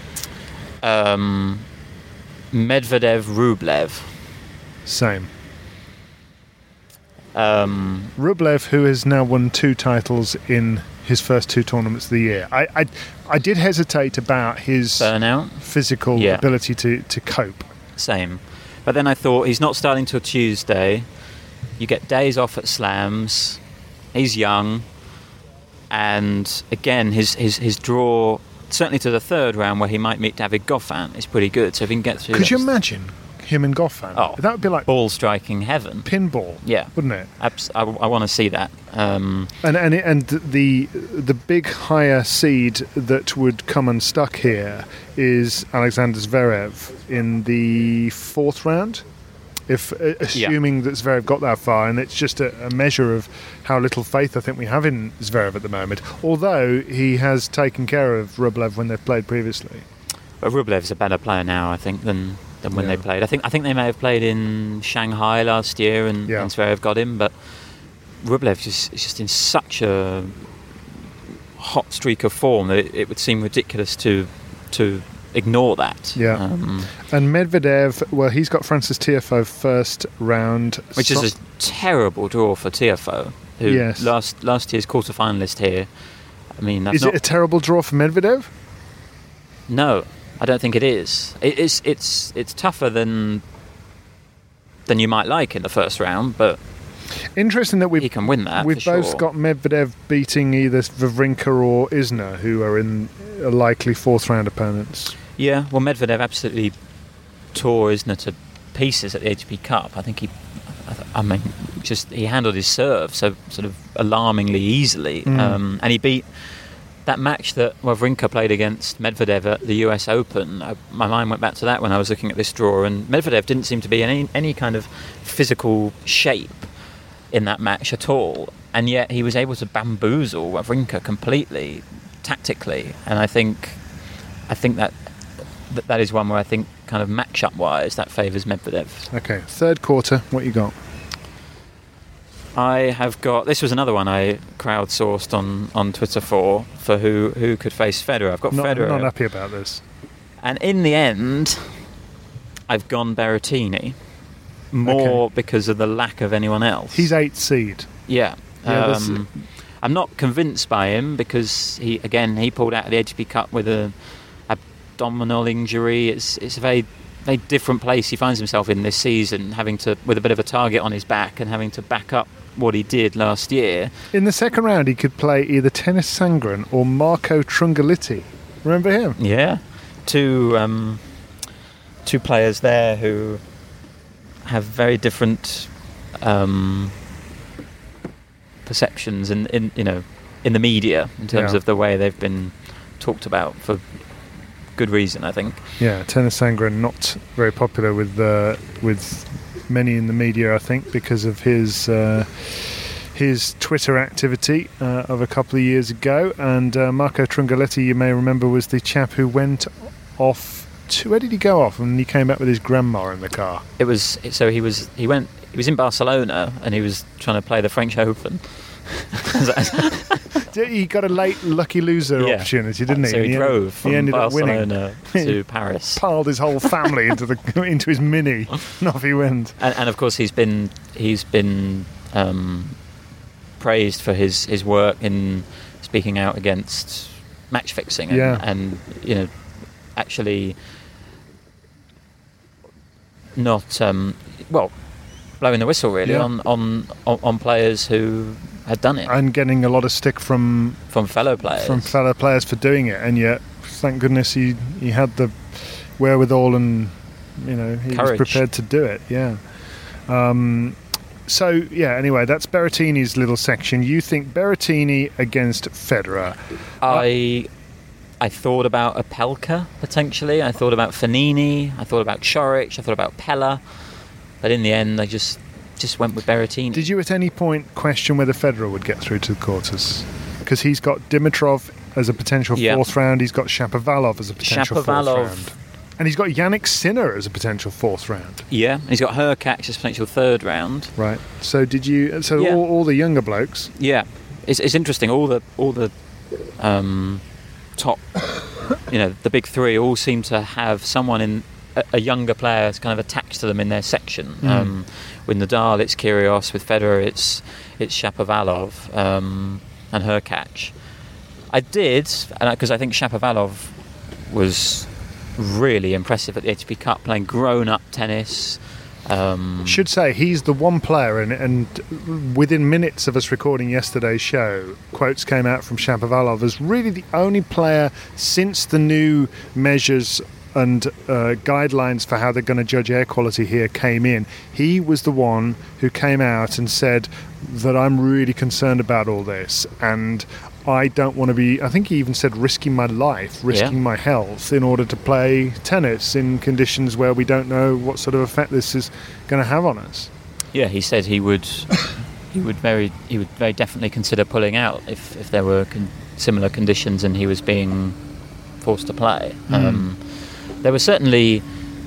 Um, Medvedev, Rublev. Same. Um, Rublev, who has now won two titles in his first two tournaments of the year. I, I, I did hesitate about his burnout. physical Yeah. ability to, to cope. Same. But then I thought, he's not starting till Tuesday. You get days off at slams. He's young. And again, his, his, his draw, certainly to the third round where he might meet David Goffin, is pretty good. So if he can get through Could you those- imagine him and Goffin? Oh, that would be like ball striking heaven. pinball, Yeah. wouldn't it? Abs- I, I want to see that. Um, And and and the the big higher seed that would come unstuck here is Alexander Zverev in the fourth round. If uh, assuming that Zverev got that far, and it's just a, a measure of how little faith I think we have in Zverev at the moment. Although he has taken care of Rublev when they've played previously. but Rublev's a better player now, I think, than than when Yeah. they played. I think I think they may have played in Shanghai last year, and, Yeah. and Zverev got him. But Rublev just is just in such a hot streak of form that it, it would seem ridiculous to to ignore that. Yeah. Um, And Medvedev, well, he's got Francis Tiafoe first round, which So- is a terrible draw for Tiafoe, who Yes. last last year's quarter finalist here. I mean, that's Is not, it a terrible draw for Medvedev? no, I don't think it is. It, it's it's it's tougher than than you might like in the first round, but Interesting that we've he can win that. We've for both sure. got Medvedev beating either Wawrinka or Isner, who are in a likely fourth round opponents. Yeah, well, Medvedev absolutely tore Isner to pieces at the A T P Cup. I think he, I, th- I mean, just he handled his serve so sort of alarmingly easily, Mm. um, and he beat that match that Wawrinka played against Medvedev at the U S Open. I, my mind went back to that when I was looking at this draw, and Medvedev didn't seem to be in any any kind of physical shape in that match at all, and yet he was able to bamboozle Wawrinka completely tactically, and I think I think that that, that is one where I think kind of match-up wise that favours Medvedev. Okay, third quarter, what you got? I have got, this was another one I crowdsourced on, on Twitter for for who who could face Federer. I've got Not, Federer, not happy about this. and in the end I've gone Berrettini more Okay. because of the lack of anyone else. He's eighth seed. Yeah. Yeah, that's- um, I'm not convinced by him because he again he pulled out of the A T P Cup with a abdominal injury. It's it's a very very different place he finds himself in this season, having to with a bit of a target on his back and having to back up what he did last year. In the second round, he could play either Tennis Sangren or Marco Trungelliti. Remember him? Yeah, two um, two players there who have very different um, perceptions in, in you know in the media in terms Yeah. of the way they've been talked about for good reason, I think. Yeah, Tennis Sangren not very popular with uh, with many in the media, I think, because of his uh, his Twitter activity uh, of a couple of years ago. And uh, Marco Trungelliti, you may remember, was the chap who went off to, where did he go off? And he came back with his grandma in the car. It was so he was he went he was in Barcelona and he was trying to play the French Open. He got a late lucky loser Yeah. opportunity, didn't he? So he, And drove from he ended up winning. Barcelona to Paris. Piled his whole family into the into his Mini, and off he went. And, and of course, he's been he's been um, praised for his, his work in speaking out against match fixing, and, Yeah. and you know, actually not um, well blowing the whistle really Yeah. on, on on on players who had done it, And getting a lot of stick from from fellow players. from fellow players for doing it, and yet, thank goodness, he he had the wherewithal and, you know, he Courage. was prepared to do it. Yeah. Um, so, yeah, anyway, that's Berrettini's little section. You think Berrettini against Federer. I I thought about Opelka, potentially. I thought about Fognini. I thought about Coric. I thought about Pella. But in the end, I just just went with Berrettini. Did you at any point question whether Federer would get through to the quarters? Because he's got Dimitrov as a potential Yeah. fourth round. He's got Shapovalov as a potential Shapovalov. fourth round. And he's got Yannick Sinner as a potential fourth round. Yeah, and he's got Hurkacz as potential third round. Right. So did you... So Yeah. all, all the younger blokes... Yeah, it's it's interesting. All the all the um, top, you know, the big three all seem to have someone in a, a younger player kind of attached to them in their section. Mm. Um, with Nadal, it's Kyrgios. With Federer, it's it's Shapovalov um, and Hurkacz. I did, because I think Shapovalov was really impressive at the A T P Cup, playing grown-up tennis. Um, Should say he's the one player, and, and within minutes of us recording yesterday's show, quotes came out from Shapovalov as really the only player since the new measures and uh, guidelines for how they're going to judge air quality here came in. He was the one who came out and said that I'm really concerned about all this, and I don't want to be, I think he even said risking my life, risking Yeah. my health in order to play tennis in conditions where we don't know what sort of effect this is going to have on us. Yeah, he said he would he would very he would very definitely consider pulling out if, if there were con- similar conditions and he was being forced to play. Mm. Um, there were certainly,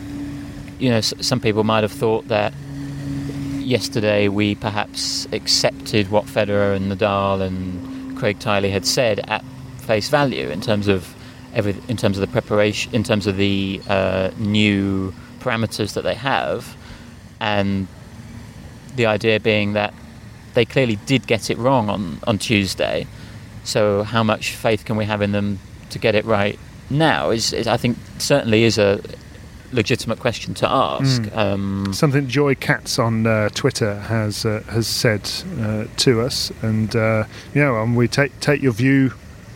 you know, s- some people might have thought that yesterday we perhaps accepted what Federer and Nadal and Craig Tiley had said at face value in terms of every, in terms of the preparation, in terms of the uh, new parameters that they have, and the idea being that they clearly did get it wrong on, on Tuesday. So how much faith can we have in them to get it right now? Is, is I think certainly is a legitimate question to ask. Mm. Um, Something Joy Katz on uh, Twitter has uh, has said uh, to us, and uh, you know, and we take take your view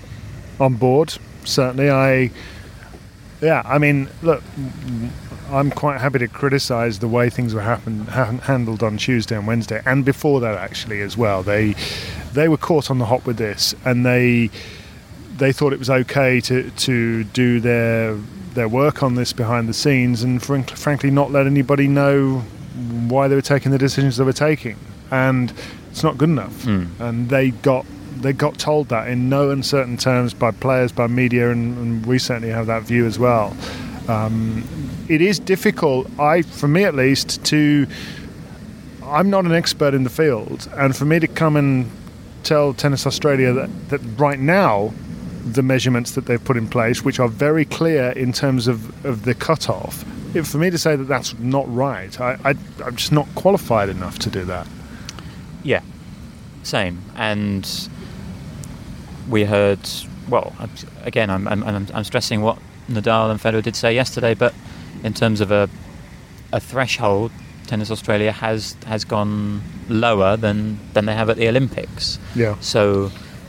on board. Certainly, I yeah, I mean, look, I'm quite happy to criticise the way things were happen, ha- handled on Tuesday and Wednesday, and before that actually as well. They they were caught on the hop with this, and they they thought it was okay to to do their their work on this behind the scenes, and frank- frankly not let anybody know why they were taking the decisions they were taking, and it's not good enough. Mm. And they got they got told that in no uncertain terms by players, by media, and, and we certainly have that view as well. Um, it is difficult, I for me at least, to I'm not an expert in the field, and for me to come and tell Tennis Australia that, that right now the measurements that they've put in place, which are very clear in terms of, of the cut-off, it, for me to say that that's not right, I, I, I'm just not qualified enough to do that. Yeah, same. And we heard, well, again, I'm, I'm, I'm, I'm stressing what Nadal and Federer did say yesterday, but in terms of a, a threshold, Tennis Australia has has gone lower than, than they have at the Olympics. Yeah. So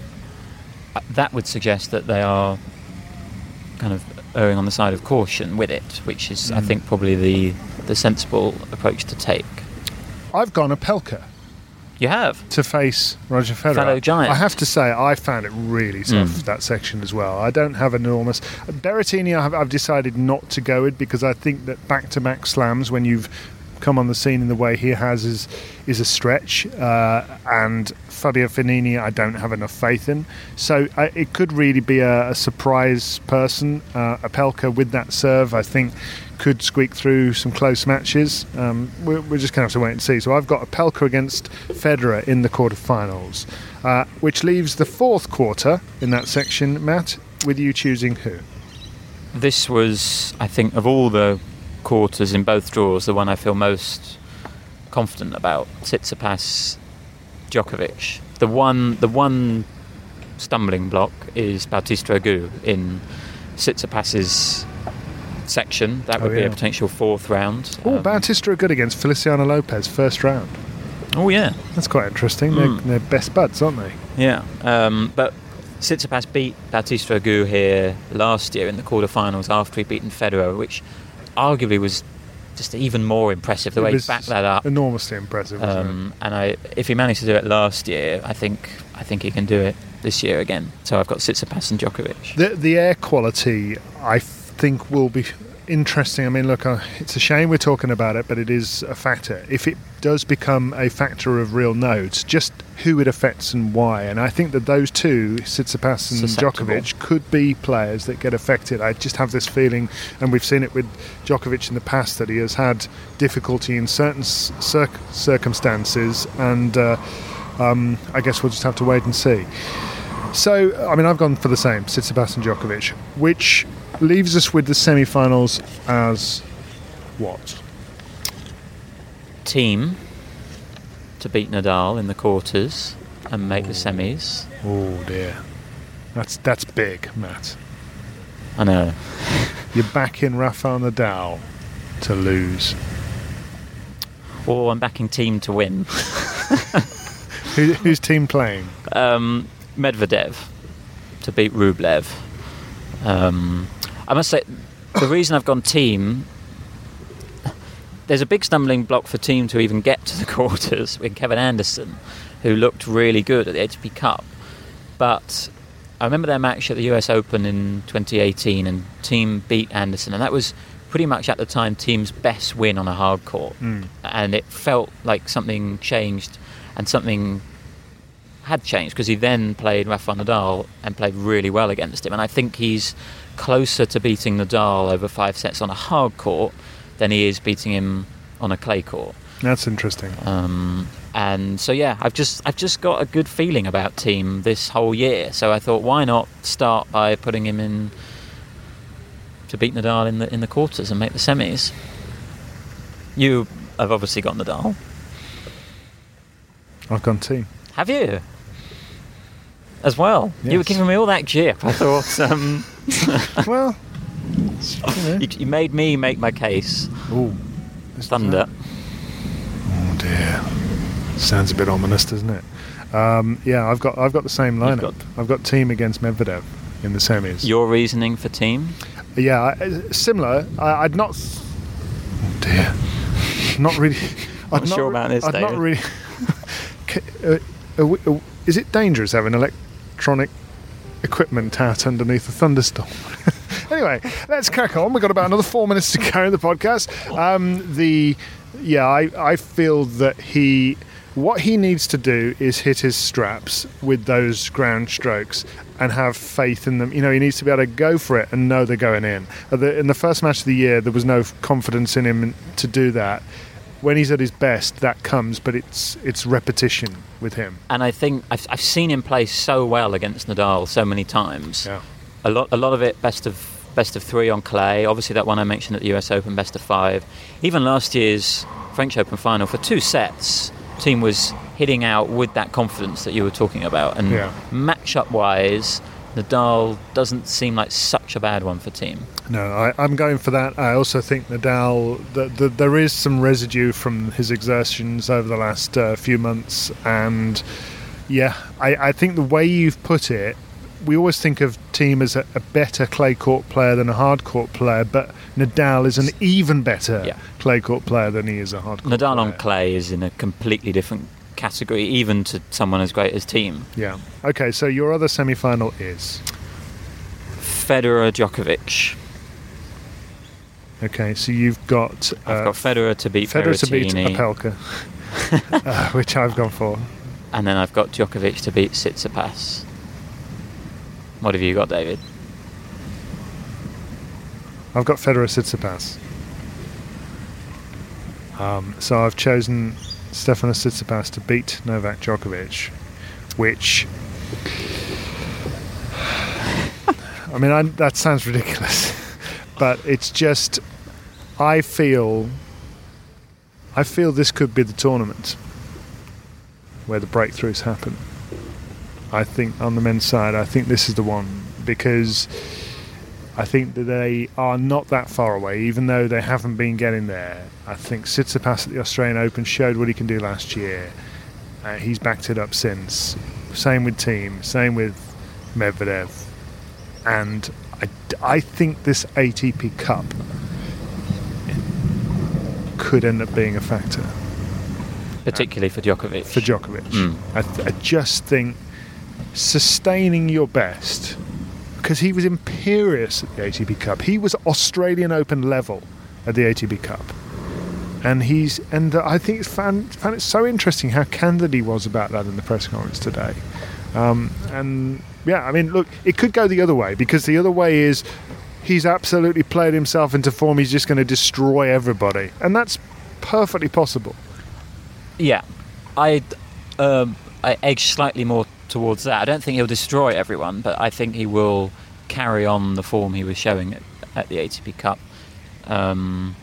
that would suggest that they are kind of erring on the side of caution with it, which is, mm. I think, probably the, the sensible approach to take. I've gone Opelka. You have? To face Roger Federer. Fellow giant. I have to say, I found it really tough, Mm. that section as well. I don't have enormous... Berrettini, I have, I've decided not to go with, because I think that back-to-back slams, when you've come on the scene in the way he has, is is a stretch. Uh, and Fabio Fognini, I don't have enough faith in. So I, it could really be a, a surprise person. Uh, Opelka with that serve, I think, could squeak through some close matches. Um, we're, we're just going to have to wait and see. So I've got Opelka against Federer in the quarterfinals, uh, which leaves the fourth quarter in that section, Matt, with you choosing who? This was, I think, of all the quarters in both draws, the one I feel most confident about. Tsitsipas, Djokovic. The one, the one stumbling block is Bautista Agut in Tsitsipas's section. That would oh, be yeah. a potential fourth round. Oh, Um, Bautista Agut against Feliciano Lopez, first round. Oh yeah, That's quite interesting. Mm. They're, they're best buds, aren't they? yeah. Um, but Tsitsipas beat Bautista Agut here last year in the quarterfinals after he'd beaten Federer, which arguably was just even more impressive, the it way he was backed that up. Enormously impressive, wasn't um, it? And I, if he managed to do it last year, I think I think he can do it this year again. So I've got Tsitsipas and Djokovic. The, the air quality, I think, will be interesting. I mean, look, uh, it's a shame we're talking about it, but it is a factor. If it does become a factor of real note, just who it affects and why. And I think that those two, Tsitsipas and Susceptible. Djokovic, could be players that get affected. I just have this feeling, and we've seen it with Djokovic in the past, that he has had difficulty in certain cir- circumstances, and uh, um, I guess we'll just have to wait and see. So, I mean, I've gone for the same, Tsitsipas and Djokovic, which leaves us with the semi-finals as what? Team to beat Nadal in the quarters and make Ooh. the semis. Oh dear, that's that's big, Matt. I know. You're backing Rafael Nadal to lose. Or I'm backing team to win. Who, who's team playing? Um, Medvedev to beat Rublev. Um, I must say, the reason I've gone team, there's a big stumbling block for team to even get to the quarters with Kevin Anderson, who looked really good at the A T P Cup. But I remember their match at the U S Open in twenty eighteen, and team beat Anderson, and that was pretty much at the time team's best win on a hard court. Mm. And it felt like something changed, and something had changed, because he then played Rafael Nadal and played really well against him. And I think he's closer to beating Nadal over five sets on a hard court than he is beating him on a clay court. That's interesting. Um, and so yeah, I've just I've just got a good feeling about team this whole year. So I thought, why not start by putting him in to beat Nadal in the in the quarters and make the semis. You have obviously got Nadal. I've gone team. Have you? As well? Yes. You were giving me all that jip. I thought... Um, well... You, you made me make my case. Ooh. Thunder. Oh dear. Sounds a bit ominous, doesn't it? Um, yeah, I've got I've got the same lineup. Got I've got team against Medvedev in the semis. Your reasoning for team? Yeah, I, similar. I, I'd not... Oh dear. Not really... I'm not sure re- about this, I'd David. not really... uh, uh, uh, is it dangerous having electronic equipment out underneath a thunderstorm? Anyway, let's crack on. We've got about another four minutes to go in the podcast. Um, the yeah, I, I feel that he what he needs to do is hit his straps with those ground strokes and have faith in them. You know, he needs to be able to go for it and know they're going in. In the first match of the year, there was no confidence in him to do that. When he's at his best, that comes, but it's it's repetition with him. And I think I've, I've seen him play so well against Nadal so many times. Yeah. A lot, a lot of it best of best of three on clay. Obviously, that one I mentioned at the U S Open, best of five. Even last year's French Open final, for two sets, team was hitting out with that confidence that you were talking about. And yeah. match-up wise, Nadal doesn't seem like such a bad one for team. No, I, I'm going for that. I also think Nadal, the, the, there is some residue from his exertions over the last uh, few months, and yeah, I, I think the way you've put it, we always think of team as a, a better clay court player than a hard court player, but Nadal is an even better yeah. clay court player than he is a hard court Nadal player. on clay is in a completely different category, even to someone as great as team. Yeah. Okay, so your other semi-final is? Federer Djokovic. Okay, so you've got... Uh, I've got Federer to beat Federer Berrettini. to beat Opelka, uh, which I've gone for. And then I've got Djokovic to beat Tsitsipas. What have you got, David? I've got Federer Tsitsipas. Um, so I've chosen Stefanos Tsitsipas to beat Novak Djokovic, which... I mean, I, that sounds ridiculous, but it's just... I feel... I feel this could be the tournament where the breakthroughs happen. I think on the men's side, I think this is the one, because I think that they are not that far away, even though they haven't been getting there. I think Tsitsipas at the Australian Open showed what he can do last year. Uh, he's backed it up since. Same with team, same with Medvedev, and I, I think this A T P Cup could end up being a factor. Particularly for Djokovic. For Djokovic. Mm. I, th- I just think sustaining your best, because he was imperious at the A T P Cup. He was Australian Open level at the A T P Cup. And he's and I think it's found, found it so interesting how candid he was about that in the press conference today. Um, and yeah, I mean, look, it could go the other way, because the other way is he's absolutely played himself into form. He's just going to destroy everybody. And that's perfectly possible. Yeah, I um, I edge slightly more towards that. I don't think he'll destroy everyone, but I think he will carry on the form he was showing at, at the A T P Cup. Um,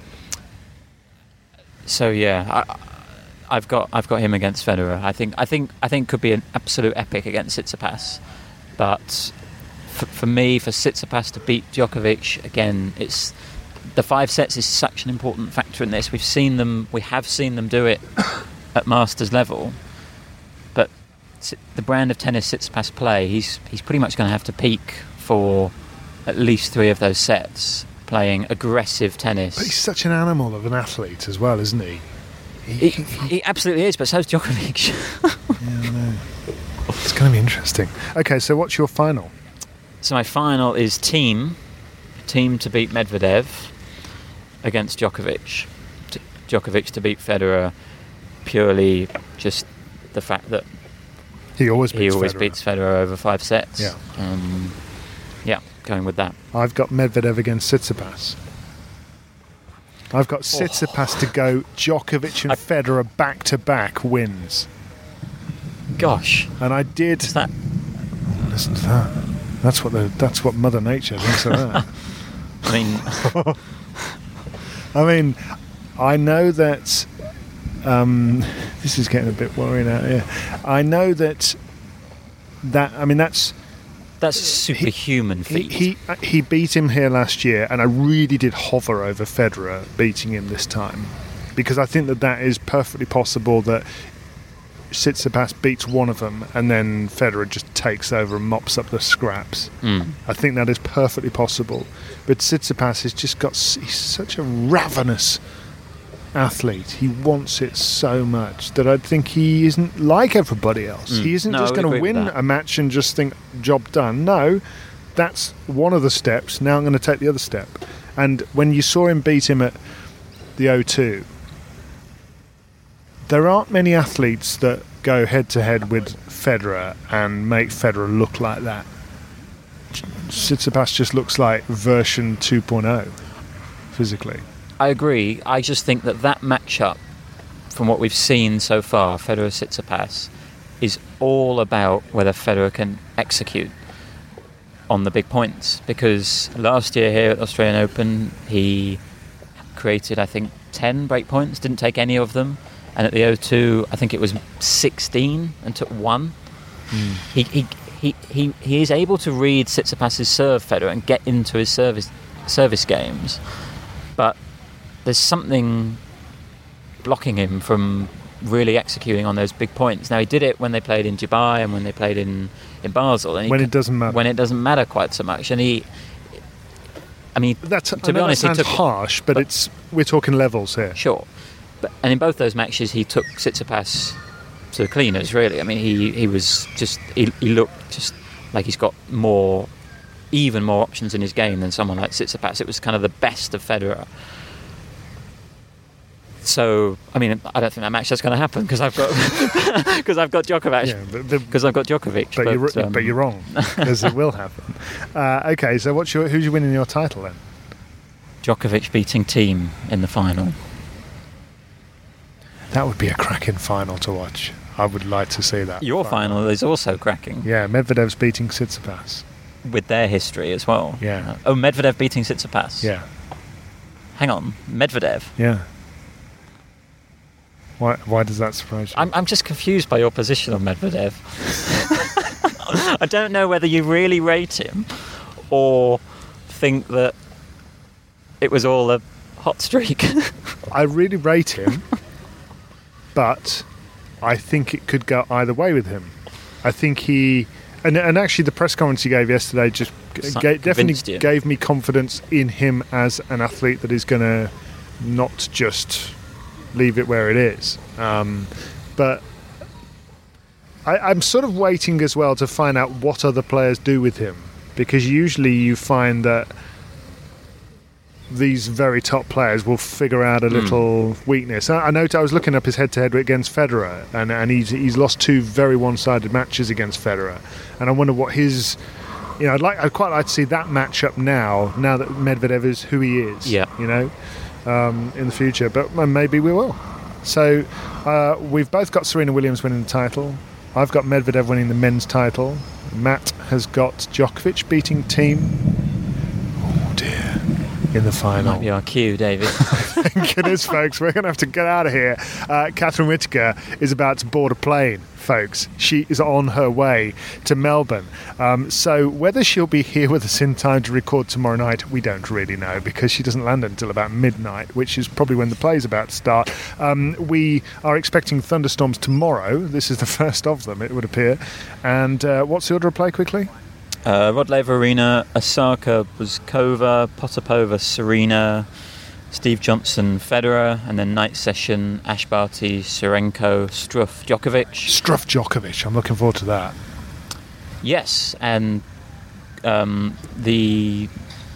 so yeah, I, I've got I've got him against Federer. I think I think I think could be an absolute epic against Tsitsipas, but for, for me, for Tsitsipas to beat Djokovic again, it's the five sets is such an important factor in this. We've seen them, we have seen them do it at Masters level, but the brand of tennis Tsitsipas play, he's he's pretty much going to have to peak for at least three of those sets, playing aggressive tennis. But he's such an animal of an athlete as well, isn't he? He, he, he absolutely is, but so's Djokovic. Yeah, I know. It's going to be interesting. Okay, so what's your final? So my final is team, team to beat Medvedev against Djokovic. T- Djokovic to beat Federer, purely just the fact that he always beats he always Federer. beats Federer over five sets. Yeah, um, yeah, going with that. I've got Medvedev against Tsitsipas. I've got Tsitsipas oh. to go Djokovic and I, Federer back to back wins. Gosh, and I did. What's that? Listen to that. That's what the that's what Mother Nature thinks of that. I mean, I mean, I know that. Um, this is getting a bit worrying out here. I know that. That I mean, that's. That's a superhuman feat. He, he he beat him here last year, and I really did hover over Federer beating him this time, because I think that that is perfectly possible that Tsitsipas beats one of them, and then Federer just takes over and mops up the scraps. Mm. I think that is perfectly possible. But Tsitsipas has just got... He's such a ravenous athlete. He wants it so much that I think he isn't like everybody else. Mm. He isn't no, just going to win a match and just think, job done. No, that's one of the steps. Now I'm going to take the other step. And when you saw him beat him at the O two, there aren't many athletes that go head-to-head with Federer and make Federer look like that. Tsitsipas just looks like version two point oh physically. I agree. I just think that that matchup, from what we've seen so far, Federer-Tsitsipas, is all about whether Federer can execute on the big points. Because last year here at the Australian Open, he created, I think, ten break points, didn't take any of them. And at the O two, I think it was sixteen and took one. Mm. He, he he he he is able to read Tsitsipas's serve, Federer, and get into his service service games. But there's something blocking him from really executing on those big points. Now, he did it when they played in Dubai and when they played in, in Basel. And when it doesn't matter. When it doesn't matter quite so much. And he... I mean, That's, to I be honest, that sounds he took, harsh, but, but it's we're talking levels here. Sure. But, and in both those matches, he took Tsitsipas to the cleaners, really. I mean, he, he was just... He, he looked just like he's got more... even more options in his game than someone like Tsitsipas. It was kind of the best of Federer. So, I mean, I don't think that match is going to happen because I've got because I've got Djokovic. Yeah, because I've got Djokovic. But, but, you're, um, but you're wrong because it will happen. Uh, okay, so what's your who's winning your title then? Djokovic beating Thiem in the final. That would be a cracking final to watch. I would like to see that. Your final, final is also cracking. Yeah, Medvedev's beating Tsitsipas. With their history as well. Yeah. Uh, oh, Medvedev beating Tsitsipas. Yeah. Hang on, Medvedev. Yeah. Why? Why does that surprise you? I'm I'm just confused by your position on Medvedev. I don't know whether you really rate him or think that it was all a hot streak. I really rate him, but I think it could go either way with him. I think he And, and actually, the press comments he gave yesterday just So- ga- definitely convinced you. gave me confidence in him as an athlete that is going to not just leave it where it is. Um, but I, I'm sort of waiting as well to find out what other players do with him, because usually you find that these very top players will figure out a little mm. weakness. I, I know I was looking up his head-to-head against Federer, and, and he's he's lost two very one-sided matches against Federer, and I wonder what his, you know, I'd like I'd quite like to see that matchup now. Now that Medvedev is who he is, yeah, you know, um, in the future, but maybe we will. So uh, we've both got Serena Williams winning the title. I've got Medvedev winning the men's title. Matt has got Djokovic beating Thiem. Oh dear. In the final. Might be our cue, David. Thank goodness, folks. We're going to have to get out of here. Uh, Catherine Whitaker is about to board a plane, folks. She is on her way to Melbourne. Um, so whether she'll be here with us in time to record tomorrow night, we don't really know, because she doesn't land until about midnight, which is probably when the play's about to start. Um, we are expecting thunderstorms tomorrow. This is the first of them, it would appear. And uh, what's the order of play, quickly? Uh, Rod Laver Arena, Osaka, Buzkova, Potapova, Serena, Steve Johnson, Federer, and then night session, Ash Barty, Serenko, Struff, Djokovic. Struff, Djokovic. I'm looking forward to that. Yes, and um, the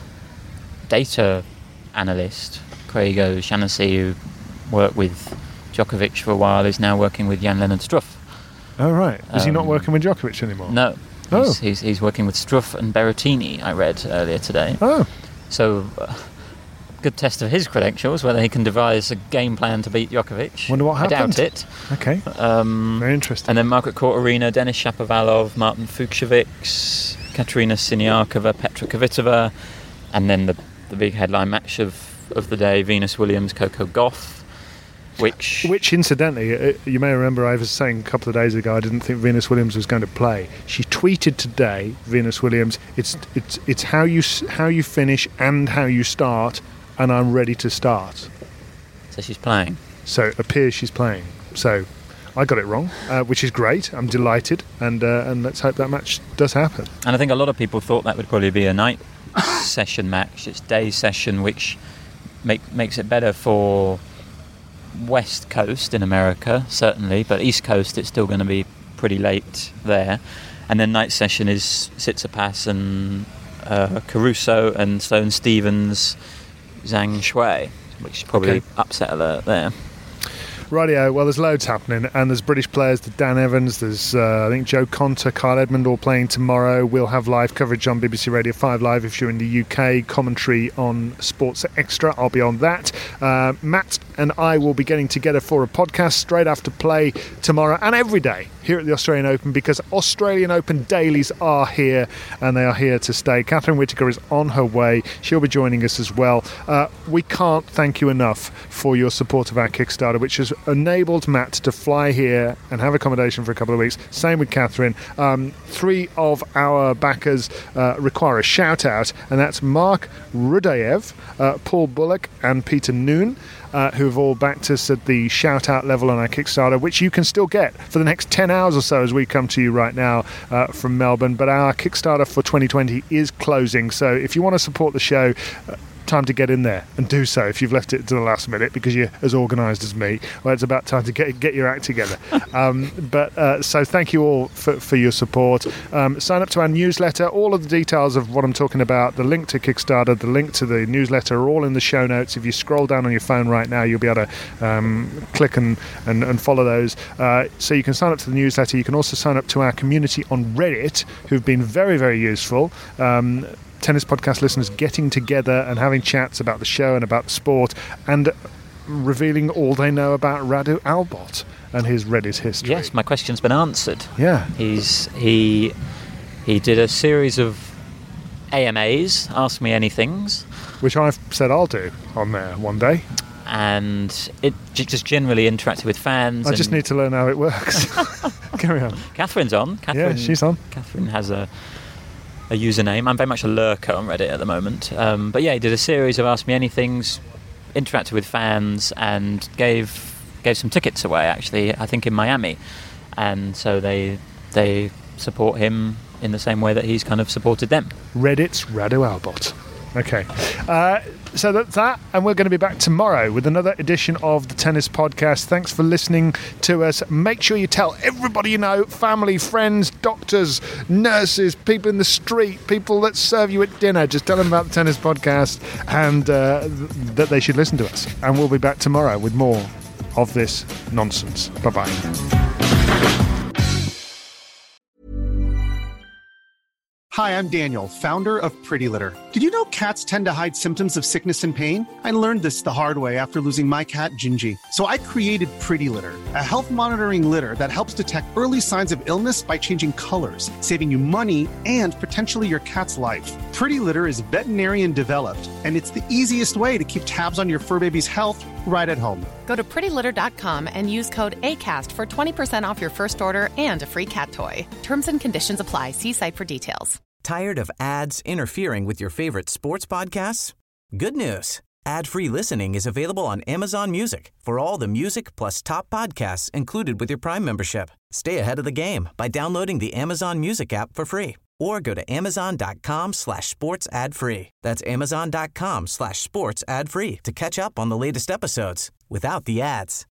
data analyst, Craig O'Shaughnessy, who worked with Djokovic for a while, is now working with Jan-Lennard Struff. Oh, right. Is um, he not working with Djokovic anymore? No. Oh. He's, he's, he's working with Struff and Berrettini, I read earlier today. Oh. So, uh, good test of his credentials, whether he can devise a game plan to beat Djokovic. Wonder what happened. I doubt it. Okay. Um, Very interesting. And then Margaret Court Arena, Denis Shapovalov, Martin Fucsovics, Katerina Siniakova, Petra Kvitova, and then the the big headline match of, of the day, Venus Williams, Coco Gauff. Which, Which, incidentally, uh, you may remember I was saying a couple of days ago I didn't think Venus Williams was going to play. She tweeted today, Venus Williams, it's it's it's how you how you finish and how you start, and I'm ready to start. So she's playing. So it appears she's playing. So I got it wrong, uh, which is great. I'm delighted, and uh, and let's hope that match does happen. And I think a lot of people thought that would probably be a night session match. It's day session, which make, makes it better for West Coast in America, certainly, but East Coast it's still going to be pretty late there. And then night session is Tsitsipas and uh, Caruso and Sloane Stephens, Zhang Shui, which is probably Okay. upset alert there. Rightio, well, there's loads happening, and there's British players, there's Dan Evans, there's, uh, I think, Joe Conter, Kyle Edmund all playing tomorrow. We'll have live coverage on B B C Radio five Live if you're in the U K, commentary on Sports Extra, I'll be on that. Uh, Matt and I will be getting together for a podcast straight after play tomorrow and every day here at the Australian Open, because Australian Open dailies are here, and they are here to stay. Catherine Whitaker is on her way. She'll be joining us as well. Uh, we can't thank you enough for your support of our Kickstarter, which has enabled Matt to fly here and have accommodation for a couple of weeks. Same with Catherine. Um, three of our backers uh, require a shout out, and that's Mark Rudayev, uh, Paul Bullock, and Peter Noon, uh, who have all backed us at the shout out level on our Kickstarter, which you can still get for the next ten hours or so as we come to you right now uh, from Melbourne. But our Kickstarter for twenty twenty is closing, so if you want to support the show, uh, time to get in there and do so. If you've left it to the last minute because you're as organised as me, well, it's about time to get get your act together. um, but uh, so thank you all for, for your support. Um, sign up to our newsletter. All of the details of what I'm talking about, the link to Kickstarter, the link to the newsletter are all in the show notes. If you scroll down on your phone right now, you'll be able to um, click and, and, and follow those. Uh, so you can sign up to the newsletter. You can also sign up to our community on Reddit, who've been very, very useful. Um, Tennis podcast listeners getting together and having chats about the show and about the sport, and revealing all they know about Radu Albot and his Reddit history. Yes, my question's been answered. Yeah. He's he he did a series of A M As, Ask Me Anythings, which I've said I'll do on there one day. And it j- just generally interacted with fans. I and just need to learn how it works. Carry on. Catherine's on. Catherine, yeah, she's on. Catherine has a a username. I'm very much a lurker on Reddit at the moment. Um, but yeah, he did a series of Ask Me Anythings, interacted with fans, and gave gave some tickets away, actually, I think in Miami. And so they they support him in the same way that he's kind of supported them. Reddit's Radu Albot. Okay. Uh, so that's that, and we're going to be back tomorrow with another edition of the Tennis Podcast. Thanks for listening to us. Make sure you tell everybody you know, family, friends, doctors, nurses, people in the street, people that serve you at dinner. Just tell them about the Tennis Podcast and uh, th- that they should listen to us. And we'll be back tomorrow with more of this nonsense. Bye-bye. Hi, I'm Daniel, founder of Pretty Litter. Did you know cats tend to hide symptoms of sickness and pain? I learned this the hard way after losing my cat, Gingy. So I created Pretty Litter, a health monitoring litter that helps detect early signs of illness by changing colors, saving you money and potentially your cat's life. Pretty Litter is veterinarian developed, and it's the easiest way to keep tabs on your fur baby's health right at home. Go to pretty litter dot com and use code ACAST for twenty percent off your first order and a free cat toy. Terms and conditions apply. See site for details. Tired of ads interfering with your favorite sports podcasts? Good news. Ad-free listening is available on Amazon Music for all the music plus top podcasts included with your Prime membership. Stay ahead of the game by downloading the Amazon Music app for free or go to amazon.com slash sports ad free. That's amazon.com slash sports ad free to catch up on the latest episodes without the ads.